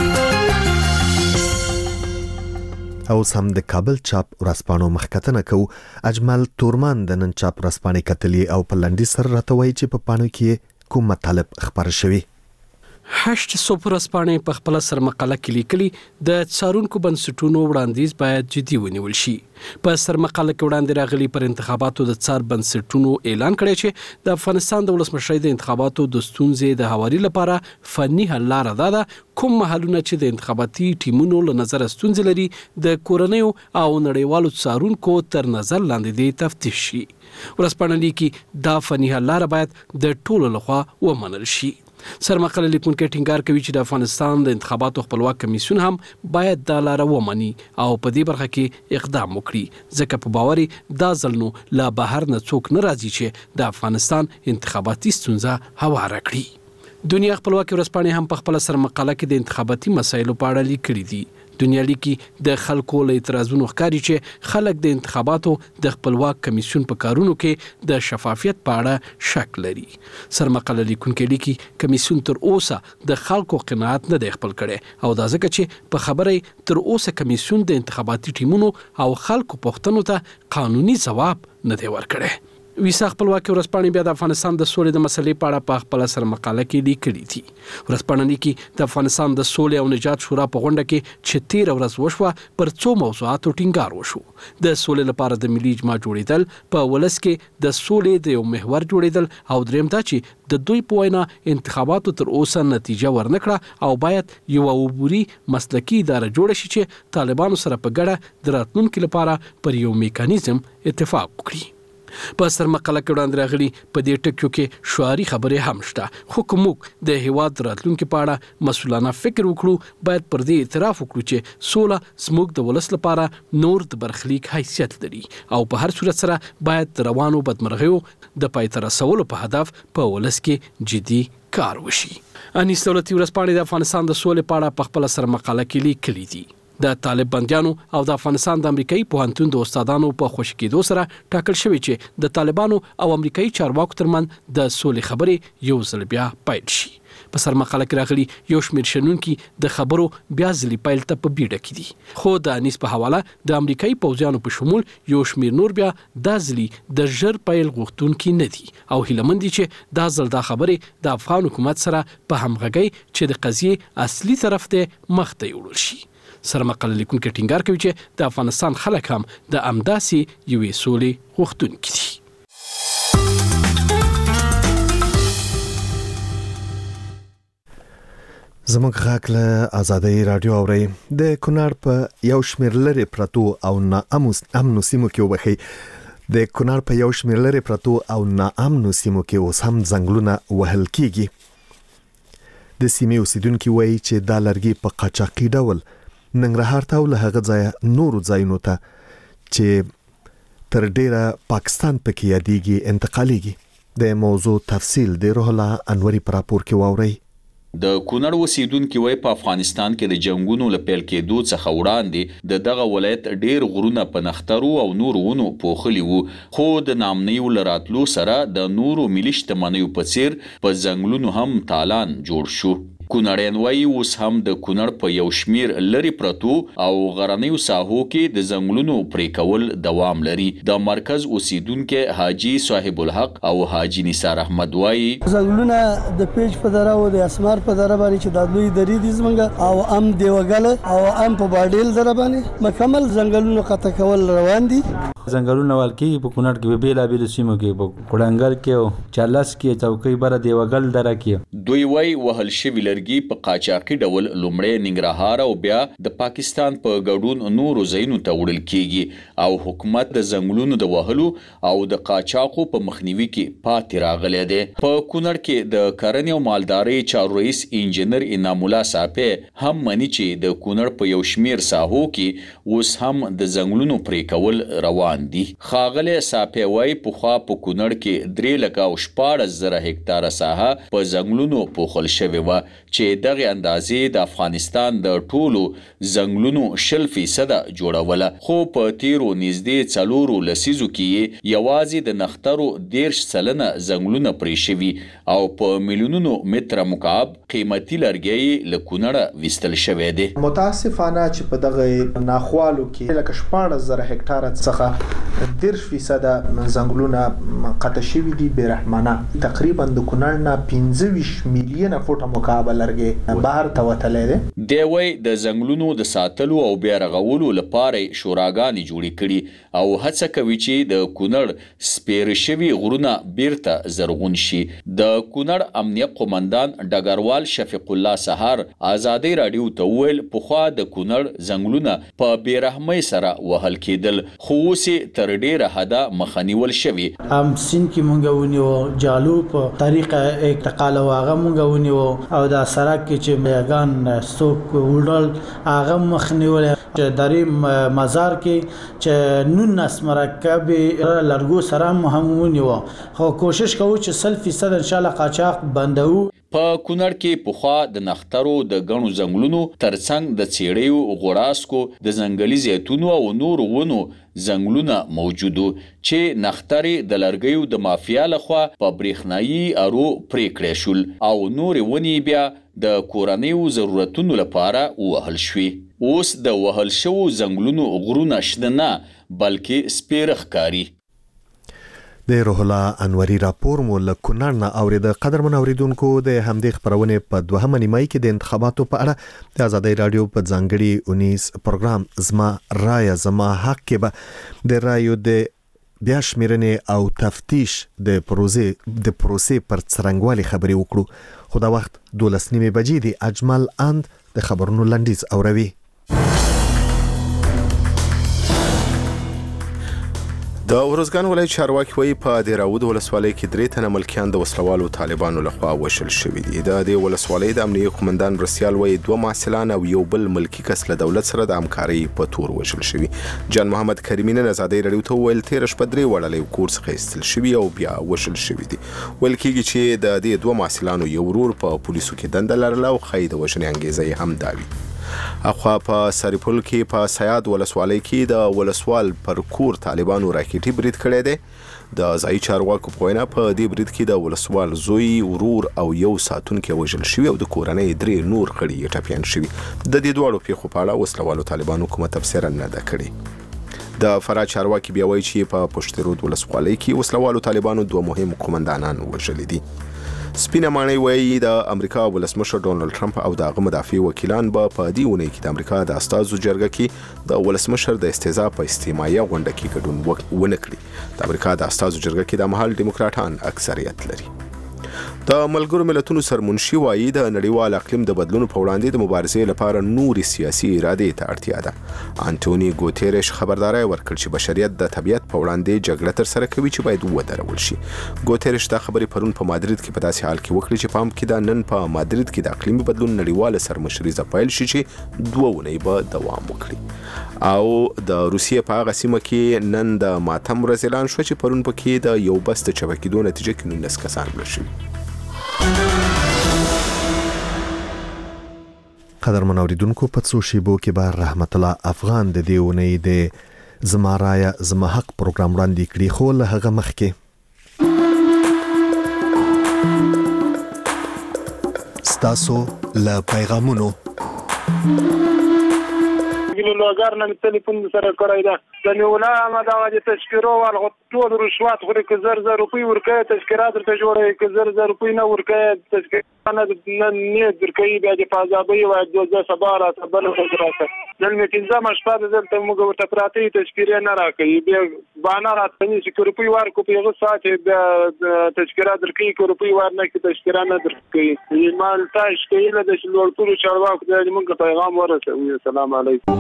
اوس هم د کابل چاپ ورځپاڼو مخکتنه کوو. اجمل تورمان د نن چاپ ورځپاڼې کتلې او په لنډي سره راته وایي چې په پاڼو کې کوم مطالب خبر شوي. هشت صوب ورځپاڼې په خپل سرمقاله کې لیکلي د څارونکو بنسټونو وړاندیز باید جدي ونیول شي. په سرمقاله کې وړاندې راغلي پر انتخاباتو د څار بنسټونو اعلان کړی چې د افغانستان د ولسمشرۍ د انتخاباتو د ستونزې د هواري لپاره فني حل لاره ده کوم محلونه چې د انتخاباتي ټیمونو له نظر ستونزې لري د کورنیو او نړیوالو څارونکو تر نظر لاندې دي تفتیش شي. ورځپاڼه لیکي دا فني حل لاره باید د ټولو لخوا ومنل شي. سرمقاله لیکونکي ټینګار کوي چې د افغانستان د انتخاباتو خپلواک کمیسیون هم باید دا لاره ومني او په دې برخه کې اقدام وکړي ځکه په باوري دا ځل نو لا بهر نه څوک نه راځي چې د افغانستان انتخاباتي ستونزه هواره کړي. دنیا خپلواکي ورځپاڼې هم په خپل سرمقاله کې د انتخاباتي مسایلو په اړه لیکلي دي. دنیا لیکي د خلکو له اعتراضونو ښکاري چې خلک د انتخاباتو د خپلواک کمیسیون په کارونو کې د شفافیت په اړه شک لري. سرمقاله لیکونکي لیکي کمیسیون تر اوسه د خلکو قناعت نه دی خپل کړي او دا ځکه چې په خبره تر اوسه کمیسیون د انتخاباتي ټیمونو او خلکو پوښتنو ته قانوني ځواب نه دی ورکړی. ویسا خپلواکي ورځپاڼې بیا د افغانستان د سولې د مسلې په اړه په خپل سر مقاله کې لیکلي دي. ورځپاڼه لیکي د افغانستان د سولې او نجات شورا په غونډه کې چې تیر ورځ وشوه پر څو موضوعاتو ټینګار وشو. د سولې لپاره د ملي اجماع جوړیدل، په ولس کې د سولې د یو محور جوړیدل او دریم دا چې د دوی په وینا انتخاباتو تر اوسه نتیجه ورنکړه او باید یو عبوري مسلکي اداره جوړ شي چې طالبانو سره په ګډه د راتلونکي لپاره پر یو میکانیزم اتفاق وکړي. په سر مقاله کې وړاندې راغلي په دې ټکیو کې شعاري خبرې هم شته، خو که موږ د هیواد راتلونکي په اړه مسؤلانه فکر وکړو باید پر دې اعتراف وکړو چې سوله زموږ د ولس لپاره نور د برخلیک حیثیت لري او په هر صورت سره باید د روانو بدمرغیو د پای ته رسولو په هدف په ولس کې جدي کار وشي. انیس دولتي ورځپاڼې د افغانستان د سولې په اړه په خپل سر مقاله کې لیکلي دي. د طالب بندیانو او د افغانستان د امریکایي پوهنتون د استادانو په خوشي کېدو سره ټاکل شوی چې د طالبانو او امریکایي چارواکو ترمنځ د سولې خبرې یو ځل بیا پیل شي. په سر مقاله کې راغلي یو شمېر شنونکي د خبرو بیا ځلې پیل ته په بیړه کې دي، خو د انیس په حواله د امریکایي پوځیانو په شمول یو شمېر نور بیا دا ځلې د ژر پیل غوښتونکي نه دي او هیلهمند دي چې دا ځل دا خبرې د افغان حکومت سره په همغږۍ چې د قضیې اصلي طرف ته مخ ته یوړل شي. سرمقاله لیکونکي ټینګار کوي چې د افغانستان خلک هم د امداسې یوې سولې غوښتونکي دي. زموږ غږ له آزادۍ رادیو اورئ. د کونړ په یو شمېر لرې پرتو او ناامنو سیمو کې وبخئ د کونړ په یو شمېر لرې پرتو او ناامنو سیمو کې اوس هم ځنګلونه وهل کیږي. د سیمې اوسیدونکي وایي چې دا لرګي په قاچاقي ډول ننګرهار ته او له هغه ځایه نورو ځایونو ته چې تر ډیره پاکستان پکې یادېږي انتقالیږي. د موضوع تفصیل د روح الله انوري پر راپور کې واورئ. د کونړ اوسیدونکي وایي په افغانستان کې د جنگونو له پیل کېدو څخه وړاندې د دغه ولایت ډیر غرونه په نخترو او نورو ونو پوښلي وو، خو د ناامنیو له راتلو سره د نورو ملي شتمنیو په څیر په ځنګلونو هم تالان جوړ شو. کونړیان وایي اوس هم د کونړ په یو شمیر لرې پرتو او غرنیو ساحو کې د ځنګلونو پرې کول دوام لري. د مرکز اوسیدونکي حاجی صاحب الحق او حاجی نثار احمد وایي ځنګلونه د پیج په دره او د اسمار په دره باندې چې د لوی درې دي زمونږ او ام دیوګل او ام په باډیل دره باندې مکمل ځنګلونو قطع کول روان دي. ځنګلونه والکي په کونړ کې بیلا بیل سیمو کې په کوډنګل کې او چالس کې چوکۍ بره دیوګل دره کې دوی وایي وهل شوی لرګي په قاچاقي ډول لومړی ننګرهار او بیا د پاکستان په ګډون نورو ځایونو ته وړل کیږي او حکومت د ځنګلونو د وهلو او د قاچاقو په مخنیوي کې پاتې راغلی دی. په کونړ کې د کرنې او مالدارۍ چارو رئیس انجینر انعام الله صافی هم مني چې د کونړ په یو شمیر ساحو کې اوس هم د ځنګلونو پرې کول روان دي. خاغله صافی وایي پخوا په کونړ کې درې لکه او شپاړس زره هکتاره ساحه په ځنګلونو پوښل شوې وه چې دغه اندازې د افغانستان د ټولو ځنګلونو شل فیصده جوړوله، خو په تیرو نږدې څلورو لسیزو کې یوازې د نخترو دیرش سلنه ځنګلونه پرې شوي او په میلیونونو متره مکعب قیمتي لرګي له کونړه ویستل شوی دی. متاسفانه چې په دغه ناخوالو کې لکه شپاړس زره هکتاره څخه دیرش فیصده ځنګلونه قطع شوي دي بې رحمانه. تقریبا د کونړ نه پنځه ویشت میلیونه فوټه مکعب لرګي بهر ته وتلی دی. دی وایي د ځنګلونو د ساتلو او بیا رغولو لپاره شوراګانې جوړې کړي او هڅه کوي چې د کونړ سپیره شوي غرونه بیرته زرغون شي. د کونړ امنیه قومندان ډګروال شفیق الله سهار آزادۍ راډیو ته وویل پخوا د کونړ ځنګلونه په بې رحمۍ سره وهل کېدل، خو اوس تر ډیره حده مخنیول شوی. هم سین کې مونږ ونیو جالو په طریقه اعتقال او هغه مونږ ونیو او د سرک کې چې میګان ستوک وډل هغه مخنیول. درې مزار کې چې نونس مرکب لرګو سره هم ونیو، خو کوشش کوو چې سل فیصد ان شاء الله قاچاق بندو. په کونړ کې پخوا د نخترو د غنو ځنګلونو ترڅنګ د څېړیو غوړاسکو د ځنګلي زیتونو او نور ونو ځنګلونه موجودو چې نخترې د لرګیو د مافیا لخوا په برېښنایي ارو پرې کړې شول او نورې ونې بیا د کورنیو ضرورتونو لپاره ووهل شوې. اوس د وهل شوو ځنګلونو غرونه شنه نه بلکې سپېره ښکاري. د روح الله انوري راپور مو له کونړ نه اورید. قدرمن اوریدونکو د همدې خبرونه په دوهمه نیمایي کې د انتخاباتو په اړه د آزادۍ رادیو په ځانګړي اونیز پروګرام زما رایه زما حق کې به د رایو د بیا شمیرنې او تفتیش د پروژې د پروسې پر څرنګوالي خبرې وکړو. خو دا وخت دولس نیمې بجې دی. اجمل اند د خبرونو لنډیز اوروي. د ورزګان ولایت چارواکي وایي په دیراود ولسوالۍ کې درې تنه ملکیان د وسلوالو طالبانو لخوا وشل شوي دي. د دې ولسوالۍ د امنیه قومندان رسیال وایي دوه محصلان او یو بل ملکی کس له دولت سره د همکارۍ په تور وشل شوي. جان محمد کریمي نن آزادۍ رادیو ته وویل تېره شپه درې وړلې کور څخه ایستل شوي او بیا وشل شوي دي. ویل کېږي چې د دې دوه محصلانو یو ورور په پولیسو کې دنده لرله او ښایي د وژنې انګېزه یې هم دا وي. اخوا په سریپل کې په سیاد ولسوالۍ کې د ولسوال پر کور طالبانو راکېټي برید کړی دی. د ځایي چارواکو په وینا په دې برید کې د ولسوال زوی ورور او یو ساتونکی وژل شوي او د کورنۍ درې نور غړي یې ټپیان شوي. د دې دواړو پیښو په اړه وسلوالو طالبانو کومه تبصره نه ده کړې. د فراه چارواکي بیا وایي چې په پشت رود ولسوالۍ کې وسلوالو طالبانو دوه مهم قومندانان وژلي دي. سپینه ماڼۍ وایي د امریکا ولسمشر ډونالد ټرمپ او د هغه مدافع وکیلان به په دې اونۍ کې د امریکا د استازو جرګه کې د ولسمشر د استهزاء په استماعیه غونډه کې ګډون ونه کړي. د امریکا د استازو جرګه کې د مهال ډیموکراټان اکثریت لري. د ملګرو ملتونو سرمنشي وایي د نړیوال اقلیم د بدلون په وړاندې د مبارزې لپاره نورې سیاسي ارادې ته اړتیا ده. انټونی ګوتيريش خبرداري ورکړ چې بشریت د طبیعت په وړاندې جګړه تر سره کوي چې باید ودرول شي. ګوتيريش دا خبرې پرون په مادرید کې په داسې حال کې وکړي چې پام کې دا نن په مادرید کې د اقلیمي بدلون نړیواله سرمشري پیل شي چې دوه اونۍ به دوام وکړي. او د روسیې په هغه سیمه کې نن د ماتم ورځ اعلان شو چې پرون پکې د یو بس د چپکېدو نتیجه کې نولس کسان مړه شوي. قدرمن اوریدونکو په څو شیبو کې به رحمت الله افغان د دې اونۍ د زما رایه زما حق پروګرام وړاندې کړي. خو له هغه مخکې ستاسو له پیغامونو ګلو لوګار نه ټلیفون سره کړای دا د نیولا ما دا د تشکیرو ول ټول رشوت خوري که زر زر روپی ورکه تشکیرات ته جوړه که زر زر روپی نه ورکه تشکیرات نه نه درکې بیا د فازابي او د ځا صبره تبل راځه نن می تنظیم شپه دلته موږ ورته پراتی تشکیره نه راکې بیا باندې راتنی چې روپی ورکو په یو ساعت د تشکیرات درکې کو روپی ورنه کې تشکیرات نه درکې مال تاش کې له د شلورتو چارواکو د موږ پیغام ورسوي. السلام علیکم.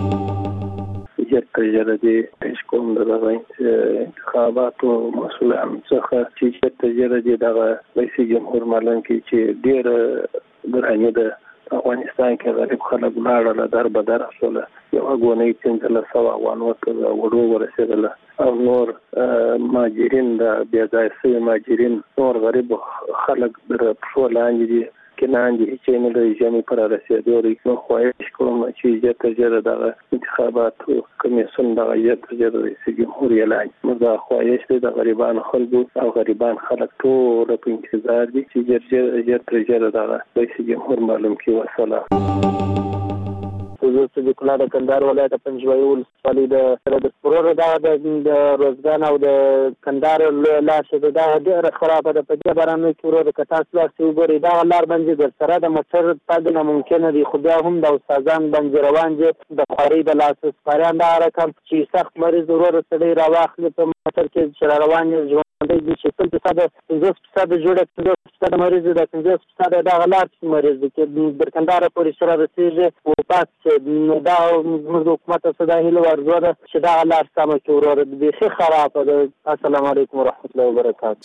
جرته جردي پېشکوم دغه انتخاباتو مسؤلان څخه چې جرته جردي دغه رئیس جمهور معلوم کړي چې ډېر ګرانه ده افغانستان کې غریب خلک لاړل در بدر اصله یو غونې چې له سوا وان وته وړو ورسېدل او نور ماجرین د بیا ځای ماجرین نور غریب خلک در په لاندې دي کنان دي چې نه د جامې پر رسېدوري نو خواهش کوم چې جته جره د انتخابات کمیسیون د جته جره رئیس جمهور اعلان نو دا خواهش د غریبان خلکو او غریبان خلک ټول په انتظار دي چې جره جته جره د رئیس جمهور معلوم کی وصله. وزارت د کندهار کندهار ولایت پنځوي ولسوالۍ د سره د پرور د روزګان او د کندهار لاشه د ډېر خرابه ده په دې برنامه کې ورو د کتاس لاسي وګوري دا لار باندې د سره د موټر تګ نه ممکن دي خو بیا هم د استادان باندې روان دي د خاري د لاس سپاران دا رقم چې سخت مریض ورو سړي راواخلي په موټر کې چې روان دي ژوند دي چې څه د پنځه فیصد جوړه پنځه فیصد مریض د پنځه فیصد د غلط مریض کې د کندهار پورې سره رسیږي او پات دا موږ حکومت ته دا هیله ورزوده چې دا لار سمه کې ورور دي ښه خراب ده. السلام علیکم ورحمت الله وبرکاته.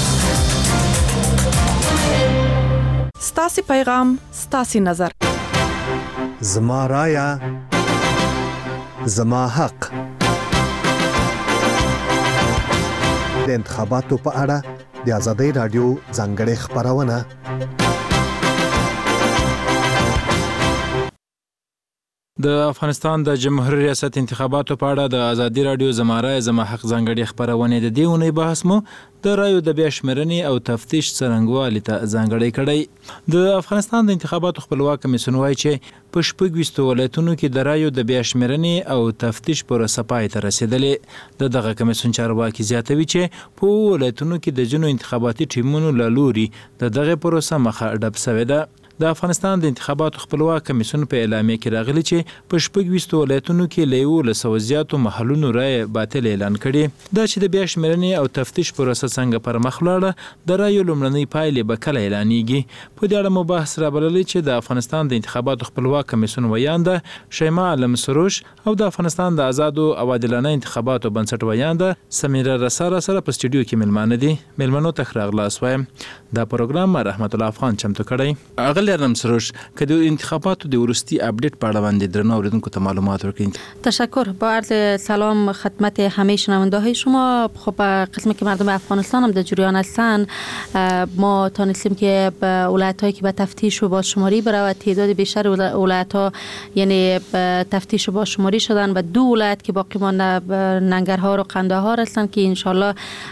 ستاسو پیغام ستاسو نظر زما رایه زما حق د انتخاباتو په اړه د آزادۍ رادیو ځانګړې خبرونه د افغانستان د جمهوریت ریاست انتخاباتو په اړه د ازادي رادیو زماره زما حق ځانګړي خبرونه د دې ونې بحث مو د رایو د بیا شمېرنې او تفتیش څرنګوالي ته ځانګړی کړی. د افغانستان د انتخاباتو خپلواک کمیسیون وایي چې په شپږ ویشتو ولایتونو کې د رایو د بیا شمېرنې او تفتیش پروسه پای ته رسېدلې. د دغه کمیسیون چارواکي زیاتوي چې په ولایتونو کې د ځینو انتخاباتي ټیمونو له لوري د دغه پروسه مخه ډب شوې ده. د افغانستان د انتخاباتو خپلواک کمیسیون په اعلامیه کې راغلی چې په شپږ ویشتو ولایتونو کې له یولس سوه زیاتو محلونو رایې باطل اعلان کړي. دا چې د بیا شمېرنې او تفتیش پروسه څنګه پر مخ لاړه، د رایو لومړنۍ پایلې به کله اعلانېږي. په دې اړه مو بحث رابللی چې د افغانستان د انتخاباتو خپلواک کمیسیون ویانده شیما علم سروش او د افغانستان د آزادو او عادلانه انتخاباتو بنسټ ویانده سمیره رسا سره په سټوډیو کې ملمانه دي. ملمنو ته ښه راغلاست وایم. دا پروګرام رحمت الله افغان چمتو کړی. اغلی علم سروش که د انتخاباتو د وروستي اپډیت په اړه باندې درنو اوریدونکو ته معلومات ورکړید. تشکر. با عرض سلام خدمت همه شنونده های شما. خب قسمی که مردم افغانستان هم در جریان هستن، ما تانستیم که به ولایت هایی که به تفتیش و بازشماری برود تعداد بیشتر ولایت ها یعنی تفتیش و بازشماری شدن و دو ولایت که باقی مانده ننگرهار و قندهار هستند که انشالله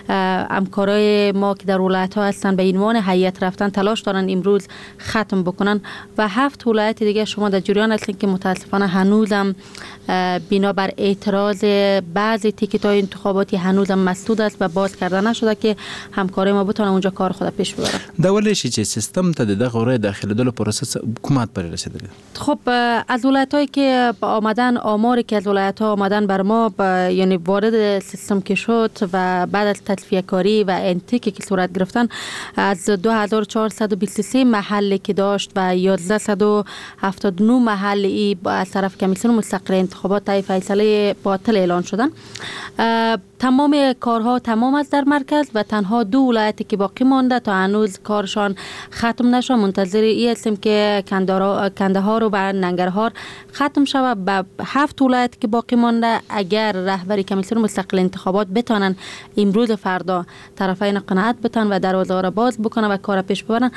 همکارای ما که در ولایت ها هستن به عنوان هیئت رفتن تلاش دارن امروز ختم بکنن و هفت ولایت دیگه شما در جریان هستین که متاسفانه هنوزم بنابر اعتراض بعضی تیکت های انتخاباتی هنوزم مسدود است و باز کرده نشده که همکارای ما بتونن اونجا کار خود پیش ببرن. دولت شی چې سیستم ته د غوړې داخليدلو پروسه حکومت پر رسیدلی. خب از ولایت‌هایی که آمدن، آماری که از ولایت‌ها آمدن بر ما یعنی وارد سیستم که شد و بعد از تطفیه کاری و انتیکی که صورت گرفتن، از دو هزار و چهارصد و بیست و سه محلی که داشت و یازده و هفتاد و نه محلی از طرف کمیسیون مستقل انتخابات طی فیصله باطل اعلان شدن. تمام کارها تمام است در مرکز و تنها دو ولایتی که باقی مانده تا هنوز کارشان ختم نشد. منتظر این هستیم که کندهار و ننگرهار ختم شود. به هفت ولایت که باقی مانده اگر رهبری کمیسیون مستقل انتخابات بتانن امروز فردا طرفین قناعت بتن و دروازه را باز بکنن و کار پیش ببرن،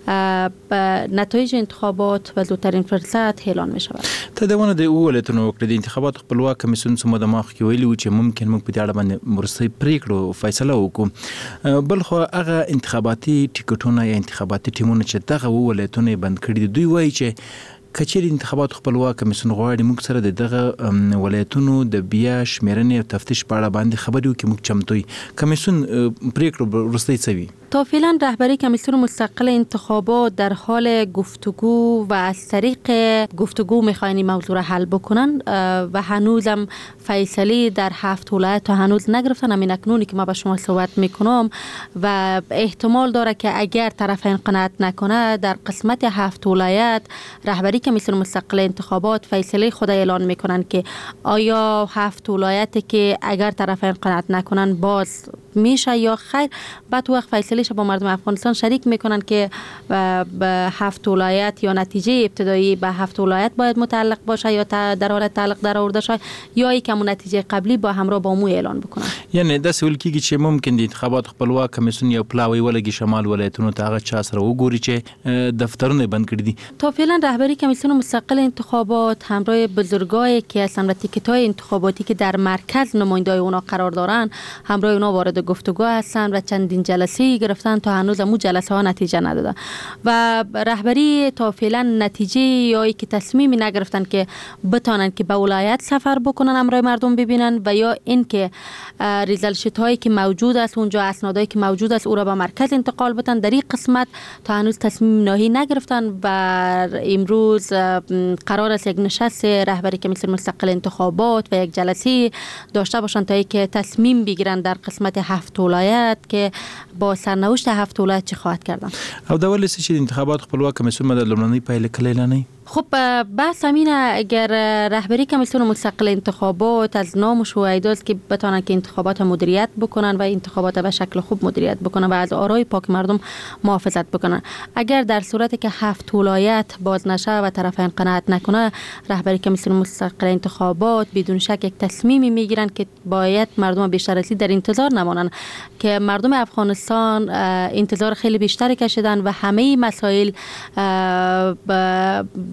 نتایج انتخابات و زودترین فرصت اعلان می شود. تداونه د ولایتونو وکړه د انتخابات خپلواک کمیسیون سمو د مخ کې ویلي و چې ممکن موږ په دې اړه باندې مرستې پریکړو فیصله وکړو. بل خو هغه انتخاباتي ټیکټونه یا انتخاباتي ټیمونه چې دغه ولایتونه بند کړي دي، دوی وایي چې کچېرې انتخابات خپلواک کمیسیون غواړي موږ سره د دغه ولایتونو د بیا شمېرنې او تفتیش په اړه باندې خبرې وکړي. موږ چمتو یو کمیسیون پریکړه وروستۍ څه وي؟ تا فعلا رهبری کمیسیون مستقل انتخابات در حال گفتگو و از طریق گفتگو میخواین این موضوع را حل بکنن و هنوزم فیصله در هفت ولایت تا هنوز نگرفتن. همین اکنونی که ما با شما صحبت میکنم و احتمال داره که اگر طرفین قناعت نکنه در قسمت هفت ولایت رهبری کمیسیون مستقل انتخابات فیصله خود اعلان میکنن که آیا هفت ولایتی که اگر طرفین قناعت نکنن باز میشه یا خیر. بعد وقت فیصله با مردم افغانستان شریک میکنن که به هفت ولایت یا نتیجه ابتدایی به هفت ولایت باید متعلق باشه یا در حالت تعلق در آورده شه یا یک همون نتیجه قبلی با همراه با مو اعلان بکنن. یعنی د سول کیږي چې ممکن د انتخابات خپلواک کمیسیون یو پلاوی ولګي شمال ولایتونو ته هغه چا سره وګوري چې دفترونه بند کړي دي. تا فعلا رهبری کمیسیون مستقل انتخابات همراه بزرگایی که اصلا تیکت‌های انتخاباتی که در مرکز نماینده‌های اونا قرار دارن همراه اونا وارد گفتگو هستن و چندین جلسه گرفتن تا هنوز مو جلسه ها نتیجه نداده و رهبری تا فعلا نتیجه یا ای که تصمیمی نگرفتن که بتانن که به ولایت سفر بکنن امرای مردم ببینن و یا این که ریزالت هایی که موجود است اونجا اسنادایی که موجود است او را به مرکز انتقال بدن. در این قسمت تا هنوز تصمیم نهایی نگرفتن و امروز قرار است یک نشست رهبری کمیسیون مستقل انتخابات و یک جلسه داشته باشن تا اینکه تصمیم بگیرن در قسمت هفت ولایت که با سرنوشت هفت ولایت چه خواهد کردن. او د ولې چې انتخابات خپلواک کمیسیون مده لومړنۍ پایله کله اعلانوي؟ خب بحث همینه اگر رهبری کمیسیون مستقل انتخابات از نامش و ایداست که بتونن که انتخابات مدیریت بکنن و انتخابات به شکل خوب مدیریت بکنن و از آرای پاک مردم محافظت بکنن. اگر در صورتی که هفت ولایت باز نشه و طرفین قناعت نکنه رهبری کمیسیون مستقل انتخابات بدون شک یک تصمیمی میگیرن که باید مردم بیشتر اصلی در انتظار نمانن که مردم افغانستان انتظار خیلی بیشتری کشیدن و همه مسائل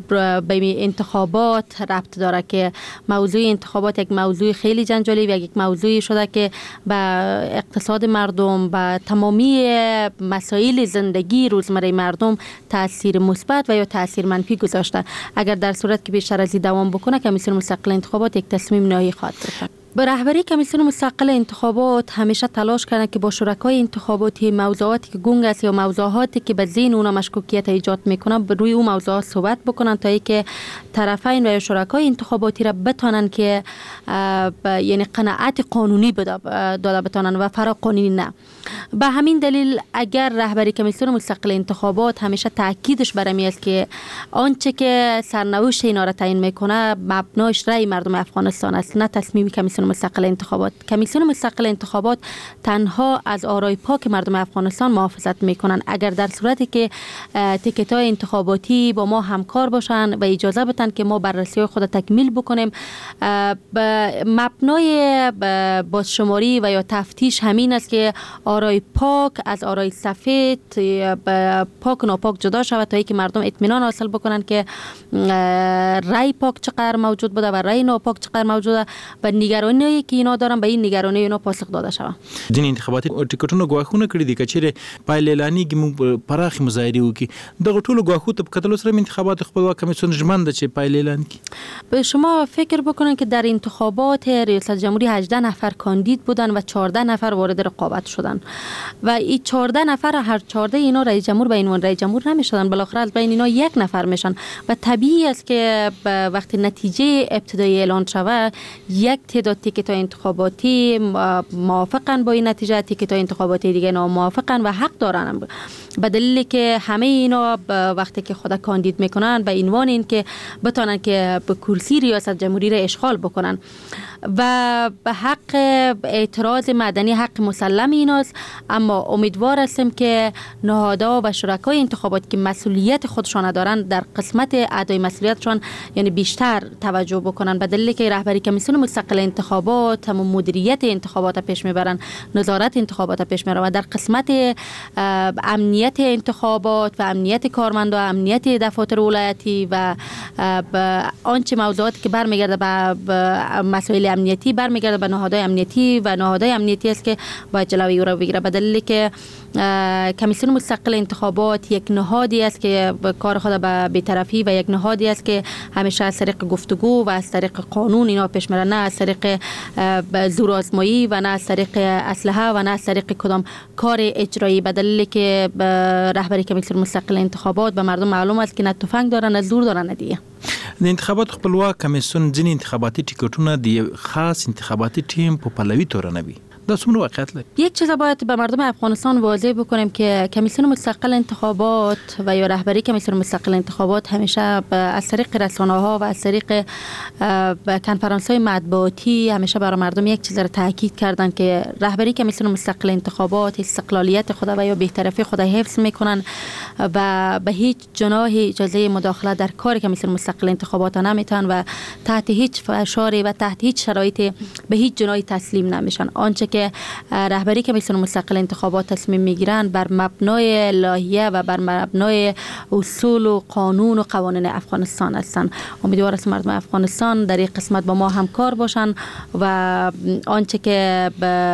به انتخابات ربط داره که موضوع انتخابات یک موضوع خیلی جنجالی و یک موضوعی شده که به اقتصاد مردم، به تمامی مسائل زندگی روزمره مردم تاثیر مثبت و یا تاثیر منفی گذاشته. اگر در صورت که بیشتر از این دوام بکنه کمیسیون مستقل انتخابات یک تصمیم نهایی خواهد گرفت. به رهبری کمیسیون مستقل انتخابات همیشه تلاش کردن که با شرکای انتخاباتی موضوعاتی که گنگ است یا موضوعاتی که به ذهن اونا مشکوکیت ایجاد میکنن به روی اون موضوعات صحبت بکنن تا اینکه طرفین و شرکای انتخاباتی را بتونن که یعنی قناعت قانونی داده بتونن و فرا قانونی نه. به همین دلیل اگر رهبری کمیسیون مستقل انتخابات همیشه تاکیدش بر این است که آنچه که سرنوشت اینا را تعیین میکنه مبناش رأی مردم افغانستان است، نه تصمیم کمیسیون مستقل انتخابات. کمیسیون مستقل انتخابات تنها از آرای پاک مردم افغانستان محافظت میکنن. اگر در صورتی که تیکت های انتخاباتی با ما همکار باشن و اجازه بدن که ما بررسی خود تکمیل بکنیم، مبنای بازشماری و یا تفتیش همین است که آرای پاک از آرای سفید پاک و ناپاک جدا شود تا اینکه مردم اطمینان حاصل بکنن که رای پاک چقدر موجود بوده و رای ناپاک چقدر موجوده و نگرانی که اینا دارن به این نگرانی اینا پاسخ داده شود. ځینې انتخاباتي ټیکټونه ګواښونه کړی دي کچېره پایلې اعلانېږي موږ پراخې مظاهرې وکړي دغه ټولو ګواښو ته په کتلو سره انتخابات خپلواک کمیسیون ژمن ده چې پایلې اعلان کړي. به شما فکر بکنن که در انتخابات ریاست جمهوری هجده نفر کاندید بودن و چهارده نفر وارد رقابت شدن و این چهارده نفر هر چهارده اینا رئیس جمهور به عنوان رئیس جمهور نمیشدن، بالاخره از بین اینا یک نفر میشن و طبیعی است که وقتی نتیجه ابتدایی اعلان شود یک تعداد تیکت انتخاباتی موافقن با این نتیجه، تیکت انتخاباتی دیگه ناموافقن و حق دارن به دلیلی که همه اینا وقتی که خود کاندید میکنن به عنوان این که بتونن که به کرسی ریاست جمهوری را اشغال بکنن و به حق اعتراض مدنی حق مسلم ایناست. اما امیدوار هستیم که نهادها و شرکای انتخابات که مسئولیت خودشان دارن در قسمت ادای مسئولیتشان یعنی بیشتر توجه بکنن به دلیلی که رهبری کمیسیون مستقل انتخابات هم مدیریت انتخابات پیش میبرن، نظارت انتخابات پیش میبرن و در قسمت امنیت انتخابات و امنیت کارمندا، امنیت دفاتر ولایتی و آنچه موضوعاتی که برمیگرده به مسائل امنیتی برمیگرده به نهادهای امنیتی و نهادهای امنیتی است که باید جلوی او را بگیره به دلیلی که کمیسیون مستقل انتخابات یک نهادی است که کار خود به بی‌طرفی و یک نهادی است که همیشه از طریق گفتگو و از طریق قانون اینا پیش میره، نه از طریق زورآزمایی و نه از طریق اسلحه و نه از طریق کدام کار اجرایی به دلیلی که رهبری کمیسیون مستقل انتخابات به مردم معلوم است که نه تفنگ دارن نه زور دارن نه دیگه. د انتخابات خپلواک کمیسیون ځینې انتخاباتي ټیکټونه د خاص انتخاباتي ټیم په پلوي تور نه وي. دا څومره واقعیت لري؟ یک چیز باید به مردم افغانستان واضح بکنیم که کمیسیون مستقل انتخابات و یا رهبری کمیسیون مستقل انتخابات همیشه از طریق رسانه‌ها و از طریق کنفرانس‌های مطبوعاتی همیشه برای مردم یک چیز را تاکید کردن که رهبری کمیسیون مستقل انتخابات استقلالیت خود و یا بی‌طرفی خود حفظ میکنن و به هیچ جناحی اجازه مداخله در کار کمیسیون مستقل انتخابات نمیتن و تحت هیچ فشاری و تحت هیچ شرایطی به هیچ جناحی تسلیم نمیشن. آنچه که رهبری کمیسیون مستقل انتخابات تصمیم میگیرن بر مبنای لایحه و بر مبنای اصول و قانون و قوانین افغانستان هستند. امیدوار هستم مردم افغانستان در این قسمت با ما همکار باشن و آنچه که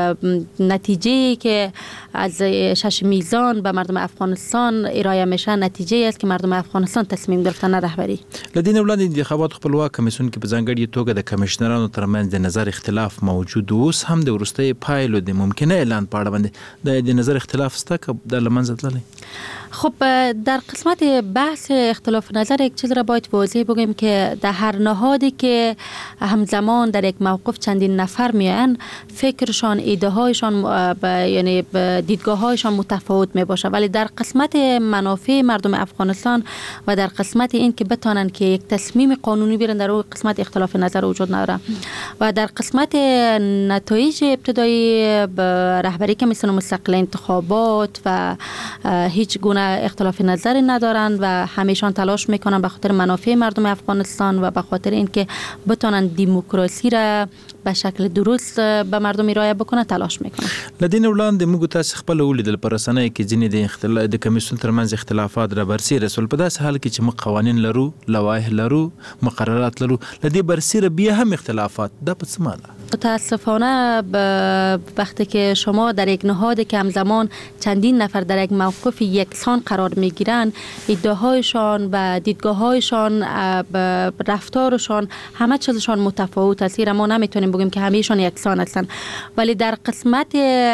نتیجه که از شش میزان به مردم افغانستان ارائه میشه نتیجه است که مردم افغانستان تصمیم گرفتن رهبری. لدین وړاندې انتخابات خپلواک کمیسیون کې په ځانګړي توګه د کمشنرانو ترمنځ د نظر اختلاف موجود اوس هم د ورستۍ پایلو د ممکنه اعلان په اړه باندې د نظر اختلاف سته که د لمنځه تللی؟ خب در قسمت بحث اختلاف نظر یک چیز را باید واضح بگیم که در هر نهادی که همزمان در یک موقف چندین نفر میان فکرشان ایده هایشان یعنی دیدگاه هایشان متفاوت می باشه، ولی در قسمت منافع مردم افغانستان و در قسمت این که بتانن که یک تصمیم قانونی بیرن در اون قسمت اختلاف نظر وجود نداره و در قسمت نتایج ابتدایی رهبری کمیسیون مستقل انتخابات و هیچ گونه اختلاف نظری ندارند و همیشان تلاش میکنن به خاطر منافع مردم افغانستان و به خاطر اینکه بتونن دموکراسی را به شکل درست به مردم ارائه بکنه تلاش میکنن. لدین وړاندې موږ تاسو خپل ولیدل پر رسنۍ کې ځینې د اختلاف د کمیسیون ترمنځ اختلافات را برسي رسول په داس حال کې چې موږ قوانین لرو، لوایح لرو، مقررات لرو، لدی برسي بیا هم اختلافات دا په څه معنی؟ متاسفانه وقتی که شما در یک نهاد که همزمان چندین نفر در یک موقف یکسان قرار میگیرن، ادعاهایشان و دیدگاه‌هایشان، رفتارشان، همه چیزشان متفاوت است. ما نمیتونیم بگیم که همه‌شان یکسان هستند، ولی در قسمت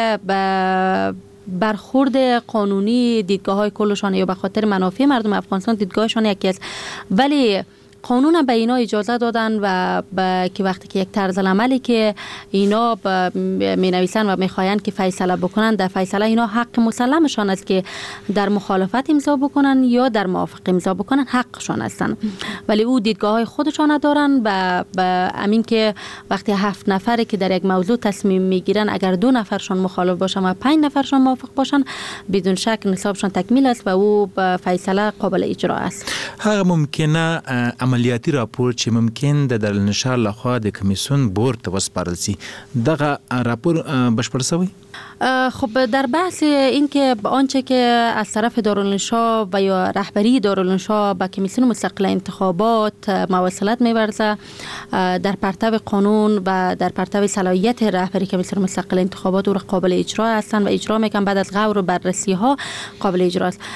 برخورد قانونی دیدگاه‌های کلشان یا به خاطر منافع مردم افغانستان دیدگاهشان یکی است، ولی قانون به اینا اجازه دادن و که وقتی که یک طرز عملی که اینا می نویسن و می خواهند که فیصله بکنن، در فیصله اینا حق مسلمشان است که در مخالفت امضا بکنن یا در موافق امضا بکنن، حقشان هستن، ولی او دیدگاه های خودشان دارن و همین که وقتی هفت نفره که در یک موضوع تصمیم میگیرن اگر دو نفرشان مخالف باشن و پنج نفرشان موافق باشن بدون شک نصابشان تکمیل است و او فیصله قابل اجرا است. هغه ممکنه عملیاتی راپور چې ممکن د دارالنشار لخوا د کمیسیون بورډ ته وسپارل شي دغه راپور بشپړ شوی؟ خب در بحث این که آنچه که از طرف دارالنشار و یا رهبری دارالنشار به کمیسیون مستقل انتخابات مواصلت می‌ورزه در پرتو قانون و در پرتو صلاحیت رهبری کمیسیون مستقل انتخابات او را قابل اجرا هستند و اجرا میکنن، بعد از غور و بررسی ها قابل اجرا است.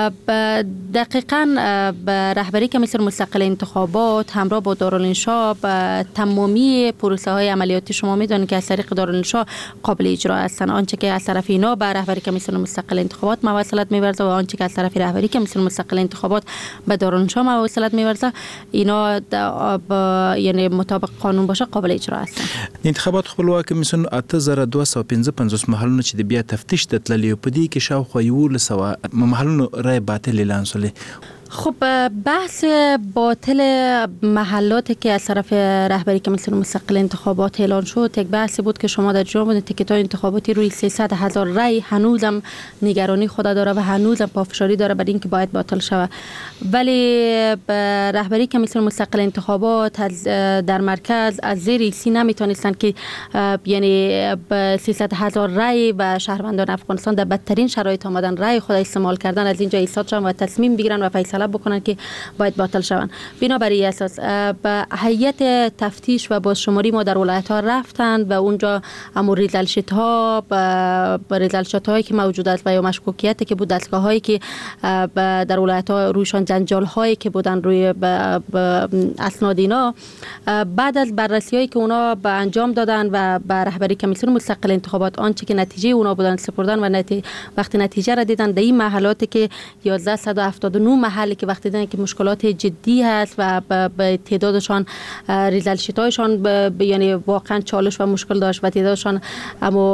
دقیقاً رهبری کمیسیون مستقل انتخابات همراه با دارالنشار تمامی پروسه های عملیاتی شما میدونید که از طریق دارالنشار قابل اجرا هستند. آنچه که از طرف اینا به رهبری کمیسیون مستقل انتخابات مواصلت می‌ورزه و آنچه که از طرف رهبری کمیسیون مستقل انتخابات به دارالنشار مواصلت می‌ورزه اینا یعنی مطابق قانون باشه قابل اجرا هستند. انتخابات خپلواک کمیسیون اته زره دوه سوه پنځه پنځوس محلونه چې د بیا تفتیش د تللی په دې کې شاوخوا یولس سوه محلونه رای باطل اعلان شول. خب بحث باطل محلاتی که از طرف رهبری کمیسیون مستقل انتخابات اعلان شد یک بحثی بود که شما در جمع تیکت‌های انتخاباتی روی سیصد هزار رای هنوزم نگرانی خود داره و هنوزم پافشاری داره بر اینکه باید باطل شود، ولی رهبری کمیسیون مستقل انتخابات از در مرکز از زیر سی نمیتونستن که یعنی سیصد هزار رای و شهروندان افغانستان در بدترین شرایط آمدن رای خود استعمال کردن از اینجا ایستاد شدن و تصمیم بگیرن و فیصله بکنن که باید باطل شوند. بنابراین اساس به هیئت تفتیش و بازشماری ما در ولایت ها رفتند و اونجا امور ریزل شیت ها با ریزل شیت هایی که موجود است و یا مشکوکیتی که بود، دستگاه هایی که در ولایت ها رویشان جنجال هایی که بودن روی اسناد اینا، بعد از بررسی هایی که اونا به انجام دادن و به رهبری کمیسیون مستقل انتخابات آنچه که نتیجه اونا بودن سپردن و نتی... وقتی نتیجه را دیدن در این محلاتی که یازده هفتاد و نه محل که وقتی دیدن که مشکلات جدی هست و به تعدادشان ریزل شیتایشان یعنی واقعا چالش و مشکل داشت و تعدادشان اما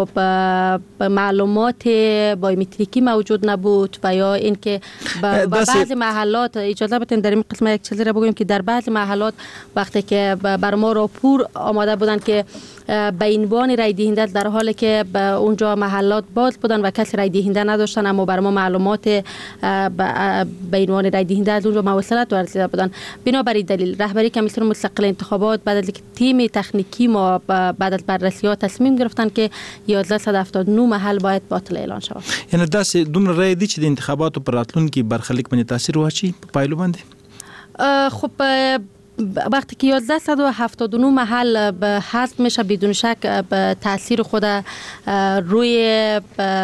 معلومات بایومتریکی موجود نبود و یا اینکه با بعضی محلات اجازه بدین در این قسمت یک چیزی را بگویم که در بعضی محلات وقتی که بر ما راپور آماده بودن که به عنوان رای دهنده در حالی که اونجا محلات باز بودن و کسی رای دهنده نداشتن، اما بر ما معلومات به عنوان رای دهنده از اونجا موصلت ورزیده بودن. بنابراین دلیل رهبری کمیسیون مستقل انتخابات بعد از اینکه تیم تکنیکی ما بعد از بررسی ها تصمیم گرفتن که یازده هفتاد و نه محل باید باطل اعلان شود. یعنی داسې دومره رای دي چې د انتخاباتو پر راتلونکي برخلیک باندې تاثیر واچي په پایلو باندې؟ خب وقتی که یازده هفتاد و نه محل به حذف میشه بدون شک به تاثیر خود روی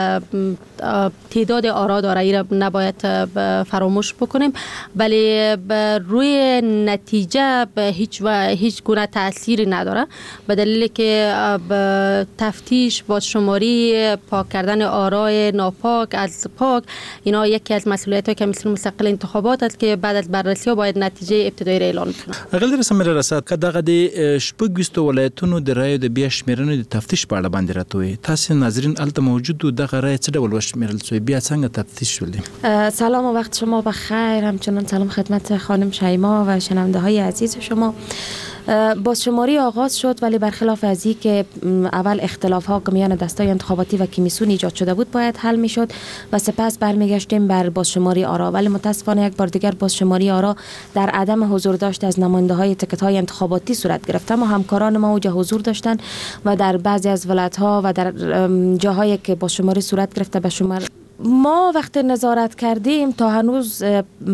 تعداد آرا داره، ای را نباید فراموش بکنیم، ولی روی نتیجه به هیچ و هیچ گونه تأثیری نداره به دلیلی که تفتیش، بازشماری، پاک کردن آرای ناپاک از پاک اینا یکی از مسئولیت‌های کمیسیون مستقل انتخابات است که بعد از بررسی ها باید نتیجه ابتدایی را اعلان کنه. غل رسمي رسات که دغه د شپږ ولایتونو د رایو د بیا شمیرنې د تفتیش په اړه باندې راته تاسو ناظرین الته موجود و دغه رای څه ډول وشمیرل شوی بیا څنګه تفتیش شول؟ سلام و وقت شما بخیر، همچنان سلام خدمت خانم شیما و شنونده های عزیز شما. بازشماری آغاز شد، ولی برخلاف از این که اول اختلاف ها که میان دستای انتخاباتی و کمیسیون ایجاد شده بود باید حل میشد و سپس برمیگشتیم بر بازشماری آرا، ولی متاسفانه یک بار دیگر بازشماری آرا در عدم حضور داشت از نماینده های تکت های انتخاباتی صورت گرفت. اما همکاران ما اوجا حضور داشتن و در بعضی از ولایت ها و در جاهایی که بازشماری صورت گرفته به شمار ما وقت نظارت کردیم تا هنوز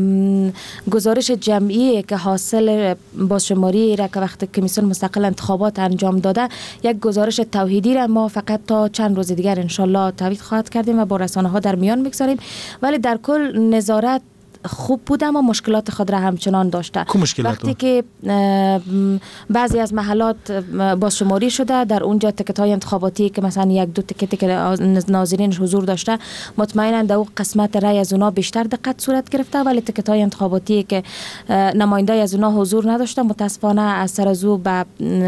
گزارش جمعی که حاصل بازشماری را که وقت کمیسیون مستقل انتخابات انجام داده یک گزارش توحیدی را ما فقط تا چند روز دیگر انشالله تویید خواهد کردیم و با رسانه ها در میان بگذاریم، ولی در کل نظارت خوب بود اما مشکلات خود را همچنان داشته. وقتی که بعضی از محلات بازشماری شده در اونجا تکت های انتخاباتی که مثلا یک دو تکتی که ناظرینش حضور داشته مطمئنا در اون قسمت رای از اونا بیشتر دقت صورت گرفته، ولی تکت های انتخاباتی که نماینده از اونا حضور نداشته متاسفانه از سر از او به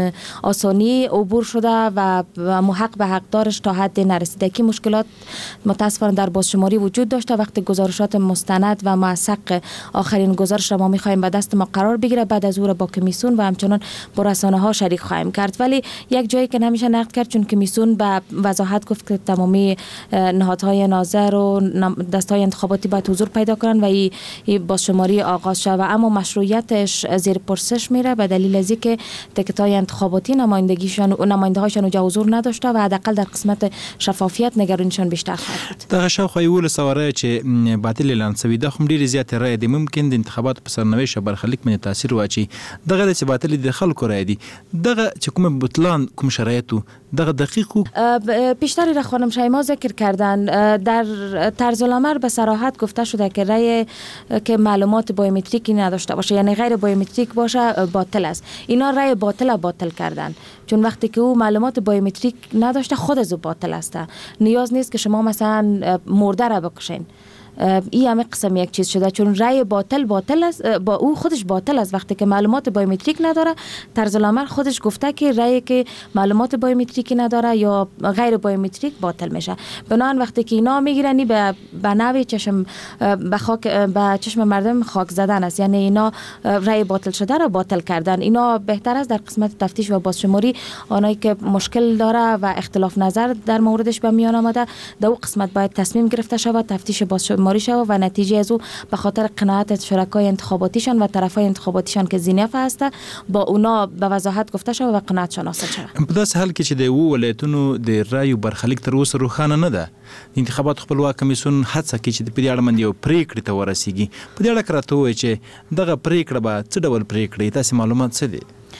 آسانی عبور شده و محق به حقدارش تا حد نرسیده. که مشکلات متاسفانه در بازشماری وجود داشته. وقتی گزارشات مستند و موثق آخرین گزارش را ما می‌خوایم به دست ما قرار بگیره، بعد از او را با کمیسیون و همچنان با رسانه ها شریک خواهیم کرد. ولی یک جایی که نمیشه نقد کرد چون کمیسیون به وضاحت گفت که تمامی نهادهای ناظر و دستهای انتخاباتی باید حضور پیدا کنن و این بازشماری آغاز شود، اما مشروعیتش زیر پرسش میره به دلیل از اینکه تکت‌های انتخاباتی نمایندگیشان و نماینده‌هاشون اونجا حضور نداشته و حداقل در قسمت شفافیت نگرانیشان بیشتر خواهد بود. دغه شاوخوا یو لسواره چې باطل اعلان شوی د خو ډیر زیات رای دی ممکن د انتخابات په سرنوشت برخلیک باندې تاثیر واچي. دغه چې باطل د خلکو رای دی دغه چې کوم بطلان کوم شرایطو دغه دقیقو بیشتری را خانم شیما ذکر کردن. در طرز العمل به صراحت گفته شده که رای که معلومات بایومتریکی نداشته باشه یعنی غیر بایومتریک باشه باطل است. اینا رای باطل باطل کردن چون وقتی که او معلومات بایومتریک نداشته خود از او باطل است. نیاز نیست که شما مثلا مرده را بکشین. این همه قسم یک چیز شده چون رای باطل باطل است، با او خودش باطل است. وقتی که معلومات بایومتریک نداره طرز العمل خودش گفته که رای که معلومات بایومتریکی نداره یا غیر بایومتریک باطل میشه. بنابراین وقتی که اینا میگیرن به به نوع چشم به خاک به چشم مردم خاک زدن است، یعنی اینا رای باطل شده را باطل کردن. اینا بهتر است در قسمت تفتیش و بازشماری آنایی که مشکل داره و اختلاف نظر در موردش به میان آمده در اون قسمت باید تصمیم گرفته شود، تفتیش بازشماری شود و نتیجه از او به خاطر قناعت شرکای انتخاباتیشان و طرفای انتخاباتیشان که زینف هسته با اونا به وضاحت گفته شود و قناعتشان حاصل شود. په داسې حال کې چې د وو ولایتونو د رایو برخلیک تر اوسه روښانه نه ده، د انتخابات خپلواک کمیسیون هڅه کوي چې په دې اړه باندې یو پریکړې ته ورسیږي. په دې اړه راته ووایي چې دغه پریکړه به څه ډول پریکړه تاسو معلومات څه دي؟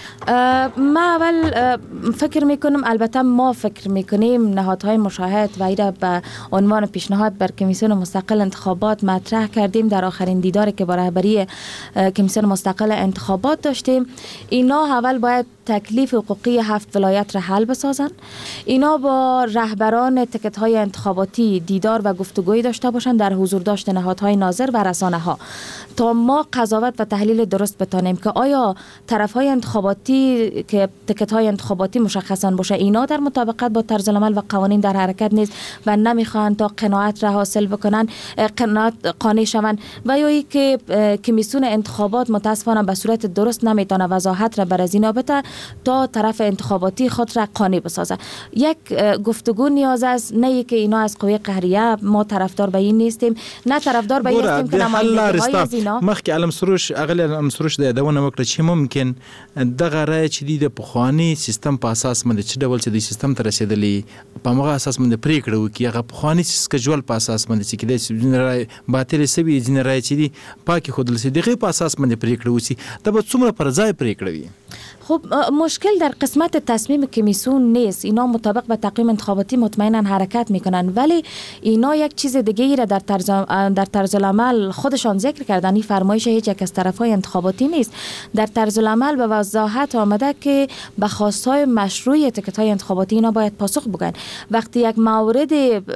ما اول فکر میکنم البته ما فکر میکنیم نهادهای مشاهد و ایره به عنوان پیشنهاد بر کمیسیون مستقل انتخابات مطرح کردیم در آخرین دیداری که با رهبری کمیسیون مستقل انتخابات داشتیم. اینا اول باید تکلیف حقوقی هفت ولایت را حل بسازن. اینا با رهبران تکت های انتخاباتی دیدار و گفتگوی داشته باشند در حضور داشت نهادهای ناظر و رسانه ها تا ما قضاوت و تحلیل درست بتانیم که آیا طرف های انتخاباتی که تکت های انتخاباتی مشخصا باشه اینا در مطابقت با طرز العمل و قوانین در حرکت نیست و نمیخوان تا قناعت را حاصل بکنن قناعت قانع شوند و یا ای که کمیسیون انتخابات متاسفانه به صورت درست نمیتونه وضاحت را بر از اینا بده تا طرف انتخاباتی خود را قانع بسازه. یک گفتگو نیاز است، نه ای که اینا از قوه قهریه ما طرفدار به این نیستیم نه طرفدار به این هستیم که نمایندگی از اینا مخکې علم سروش اغلی علم سروش د یادونه وکړه چې ممکن دغه رای چې دی د پخوانی سیستم په اساس باندې چې ډول چې د سیستم ته رسیدلی په هغه اساس باندې پریکړه وکړي هغه پخوانی سکجول په اساس باندې چې کېدای رای باطل سوي ځینې رای چې دی پاکي خودل سي دغه په اساس باندې پریکړه وسی دا به څومره پر ځای پریکړه وي. خب مشکل در قسمت تصمیم کمیسیون نیست، اینا مطابق به تقویم انتخاباتی مطمئنا حرکت میکنن، ولی اینا یک چیز دیگه ای را در طرز در طرز العمل خودشان ذکر کردن. این فرمایش هیچ یک از طرفای انتخاباتی نیست. در طرز العمل به وضاحت آمده که به خواستهای مشروع تکت‌های انتخاباتی اینا باید پاسخ بگن. وقتی یک مورد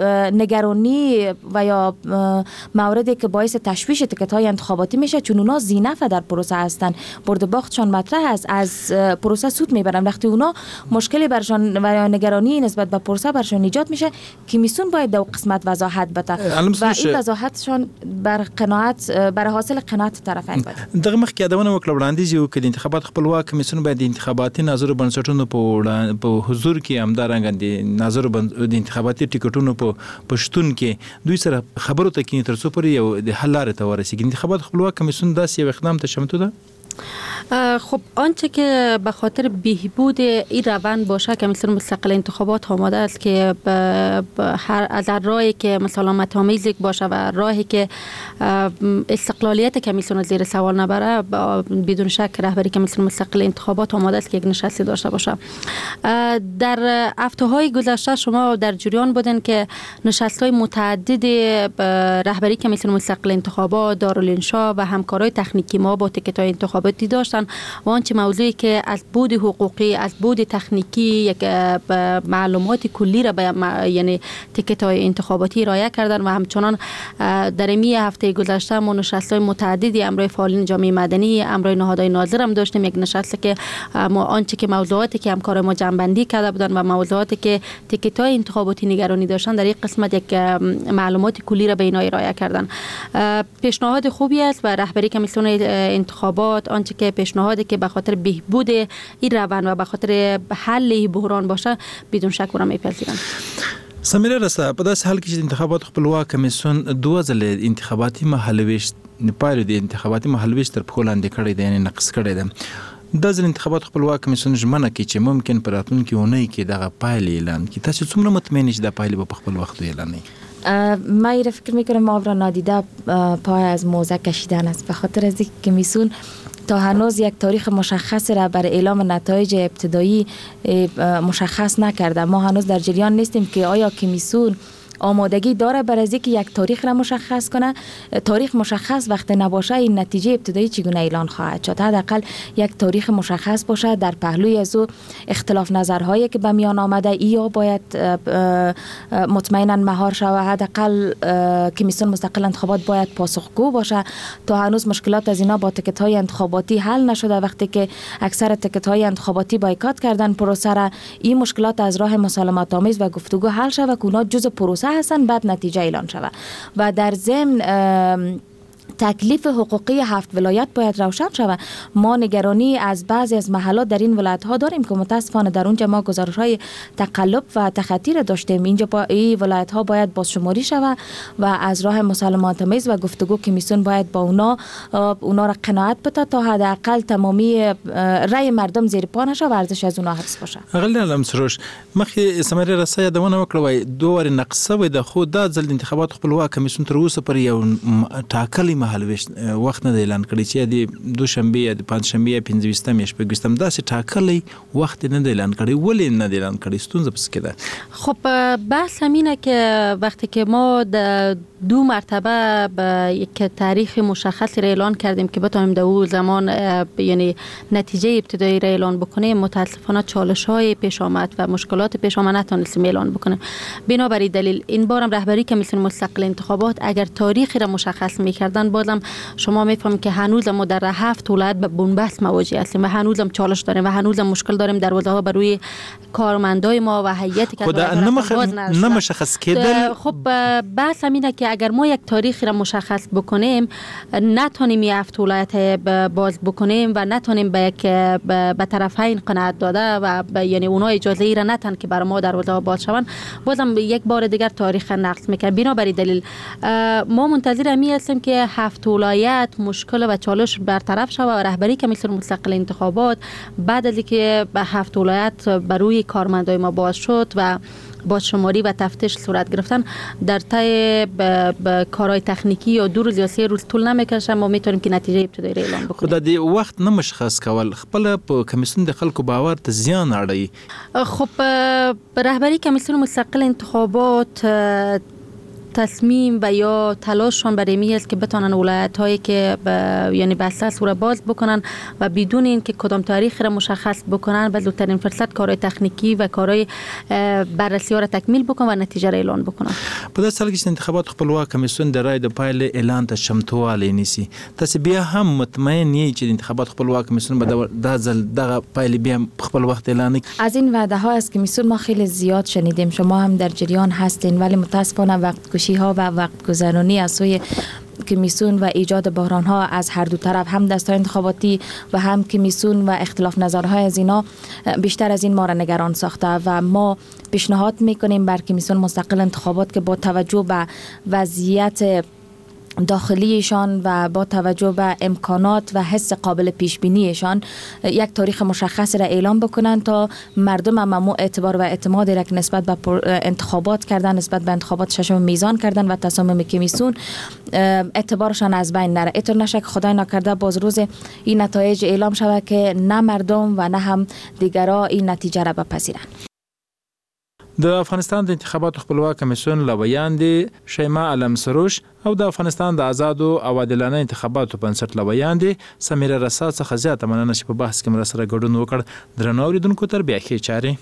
نگرانی و یا موردی که باعث تشویش تکت‌های انتخاباتی میشه چون اونا زینف در پروسه هستن، برد باختشان مطرح است، از پروسه سود میبرن. وقتی اونا مشکلی برشان و نگرانی نسبت به پروسه برشان ایجاد میشه، کمیسیون باید در وقت وضاحت بده و این وضاحتشان بر قناعت بر حاصل قناعت طرفین باید. دغه مخکې یادونه وکړه وړاندیز یو کړي انتخابات خپلواک کمیسیون باید انتخاباتي ناظر بنسټونو په په حضور کې همدارنګ دي ناظر د انتخاباتي ټیکټونو په پښتون کې دوی سره خبرو ته کې تر څو پورې یو د حل لارې ته ورسیږي. انتخابات خپلواک کمیسیون داسې یو اقدام ته چمتو ده؟ خب آنچه که به خاطر بهبود این روند باشه کمیسیون مستقل انتخابات آماده است که هر از راهی که مسالمت آمیز باشه و راهی که استقلالیت کمیسیون زیر سوال نبره بدون شک رهبری کمیسیون مستقل انتخابات آماده است که یک نشستی داشته باشه. در هفته‌های گذشته شما در جریان بودن که نشست‌های متعدد رهبری کمیسیون مستقل انتخابات، دارالانشا و همکارای تکنیکی ما با تیکت‌های انتخاباتی داشتن و آنچه موضوعی که از بود حقوقی، از بود تکنیکی یک معلومات کلی را به یعنی تیکت‌های انتخاباتی ارائه کردن و همچنان در این هفته گذشته ما نشست‌های متعددی امروی فعالین جامعه مدنی، امروی نهادهای ناظر هم داشتیم. یک نشست که ما آنچه که موضوعاتی که همکار ما جمع‌بندی کرده بودن و موضوعاتی که تیکت‌های انتخاباتی نگرانی داشتن در این قسمت یک معلومات کلی را به اینا ارائه کردن. پیشنهاد خوبی است و رهبری کمیسیون انتخابات آنچه که پیشنهادی که به خاطر بهبود این روند و به خاطر حل بحران باشه بدون شک را میپذیرم. سمیرا رسا په داس حال کې چې انتخابات خپلواک کمیسیون دوه ځله انتخاباتي مهالويش نه پاره د انتخاباتي مهالويش تر په لاندې کړی دی یعنی نقص کړی دی. د ځل انتخابات خپلواک کمیسیون ژمنه کوي چې ممکن پر راتلونکي اونۍ کې دغه پایلې اعلان کړي. تاسو څومره مطمئن یاست د پایلې په خپل وخت اعلان نه؟ من ایره فکر میکنم ما را نادیده پای از موزه کشیدن است، به خاطر از اینکه کمیسیون تا هنوز یک تاریخ مشخص را برای اعلام نتایج ابتدایی مشخص نکرده. ما هنوز در جریان نیستیم که آیا کمیسیون آمادگی داره برای اینکه یک تاریخ را مشخص کنه. تاریخ مشخص وقت نباشه این نتیجه ابتدایی چگونه اعلان خواهد شد. حداقل یک تاریخ مشخص باشه. در پهلوی از او اختلاف نظرهایی که به میان آمده یا باید مطمئنا مهار شود. حداقل کمیسیون مستقل انتخابات باید پاسخگو باشه. تا هنوز مشکلات از اینا با تیکت های انتخاباتی حل نشده. وقتی که اکثر تیکت های انتخاباتی بایکات کردن پروسه را، این مشکلات از راه مسالمت آمیز و گفتگو حل شود که اونا جزء پروسه هستن بعد نتیجه اعلان شود. و در ضمن تکلیف حقوقی هفت ولایت باید روشن شود. ما نگرانی از بعضی از محلات در این ولایت ها داریم که متاسفانه در اونجا ما گزارش های تقلب و تخطی را داشتیم. اینجا با این ولایت ها باید بازشماری شود و از راه مسالمت آمیز و گفتگو کمیسیون باید با اونا اونا را قناعت بده تا حداقل تمامی رای مردم زیر پا نشه و ارزش از اونا حفظ باشه. اقل علم سروش مخی سمری رسا یادونه وکړه وای دوه نقصه و د خود د ځل انتخابات خپلواک کمیسیون تر اوسه پر یو ټاکلي مهالويش وخت نه اعلان کړی چې د دوشنبه یا د پنځشنبه یا پنځوستم یا شپږوستم داسې ټاکلي وخت نه اعلان کړی. ولې نه اعلان کړی؟ ستونزه پس کې ده. خب بحث همینه که وقتی که ما دو مرتبه به یک تاریخ مشخصی را اعلان کردیم که بتونیم در اون زمان یعنی نتیجه ابتدایی را اعلان بکنیم، متاسفانه چالش‌های پیش آمد و مشکلات پیش آمد نتونستیم اعلان بکنیم. بنابراین دلیل این بارم رهبری کمیسیون مستقل انتخابات اگر تاریخی را مشخص می‌کردن بازم شما می‌فهمید که هنوز ما در هفت ولایت به بنبست مواجه هستیم و هنوزم چالش داریم و هنوزم مشکل داریم دروازه‌ها بر روی کارمندای ما و هیئتی که نه مشخص کردن. خب بحث همینه که اگر ما یک تاریخی را مشخص بکنیم نتونیم این هفت ولایت باز بکنیم و نتونیم به یک به طرفین قناعت داده و یعنی اونها اجازه ای را نتن که برای ما دروازه‌ها باز شوند، بازم یک بار دیگر تاریخ نقض میکنه. بنابراین دلیل ما منتظر همی هستیم که هفت ولایت مشکل و چالش برطرف شود و رهبری کمیسیون مستقل انتخابات بعد از اینکه به هفت ولایت بر روی کارمندای ما باز شد و بازشماری و تفتیش صورت گرفتن در طی کارهای تکنیکی یا دو روز یا سه روز طول نمیکشه، ما میتونیم که نتیجه ابتدایی را اعلام بکنیم. خو د وخت نه مشخص کول خپل په کمیسیون د خلکو باور ته زیان اړوي. خب رهبری کمیسیون مستقل انتخابات تصمیم و یا تلاششان برای می است که بتونن ولایت هایی که یعنی به اساس را باز بکنن و بدون اینکه کدام تاریخ را مشخص بکنن به زودترین فرصت کارهای تکنیکی و کارهای بررسی ها را تکمیل بکنن و نتیجه را اعلان بکنن. په داسې حال کې چې انتخابات خپلواک کمیسیون د رای د پایلې اعلان ته چمتووالی نیسي، تاسو بیا هم مطمئن یی چې انتخابات خپلواک کمیسیون به دا ځل دغه پایلې بیا خپل وخت اعلان کړي؟ از این وعده ها از کمیسیون ما خیلی زیاد شنیدیم، شما هم در جریان هستین، ولی متاسفانه وقت کشی ها و وقت گذرانی از سوی کمیسیون و ایجاد بحران ها از هر دو طرف، هم دستای انتخاباتی و هم کمیسیون و اختلاف نظرهای از اینا بیشتر از این ما را نگران ساخته و ما پیشنهاد میکنیم بر کمیسیون مستقل انتخابات که با توجه به وضعیت داخلیشان و با توجه به امکانات و حس قابل پیش بینیشان یک تاریخ مشخص را اعلام بکنند تا مردم هم اعتبار و اعتماد را که نسبت به انتخابات کردن، نسبت به انتخابات ششم میزان کردن و تصامیم کمیسیون اعتبارشان از بین نره. اینطور نشه که خدای نکرده باز روز این نتایج اعلام شود که نه مردم و نه هم دیگرها این نتیجه را بپذیرند. د افغانستان د انتخاباتو خپلواک کمیسیون لویان دي شیما علم سروش او د افغانستان د آزادو او عادلانه انتخاباتو بنسټ لویان دي سمیره رسا څخه زیاته مننه چې په بحث کې مرسته ګډون وکړ. درنو اوریدونکو تر بیا ښې چارې.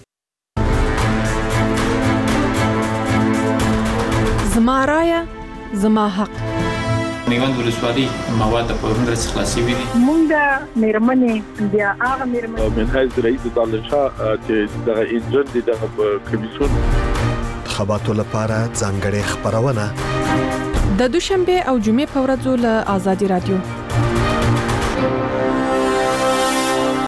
زما رایه زما حق. میوند ولسوالۍ مواد په ورنګ رس خلاصي وي. مونږ د میرمنې بیا هغه میرمنې من حیث رئیس دالشاه چې دغه انجن دي دغه کمیسیون انتخاباتو لپاره ځانګړې خبرونه د دوشنبه او جمعې په ورځو له آزادي رادیو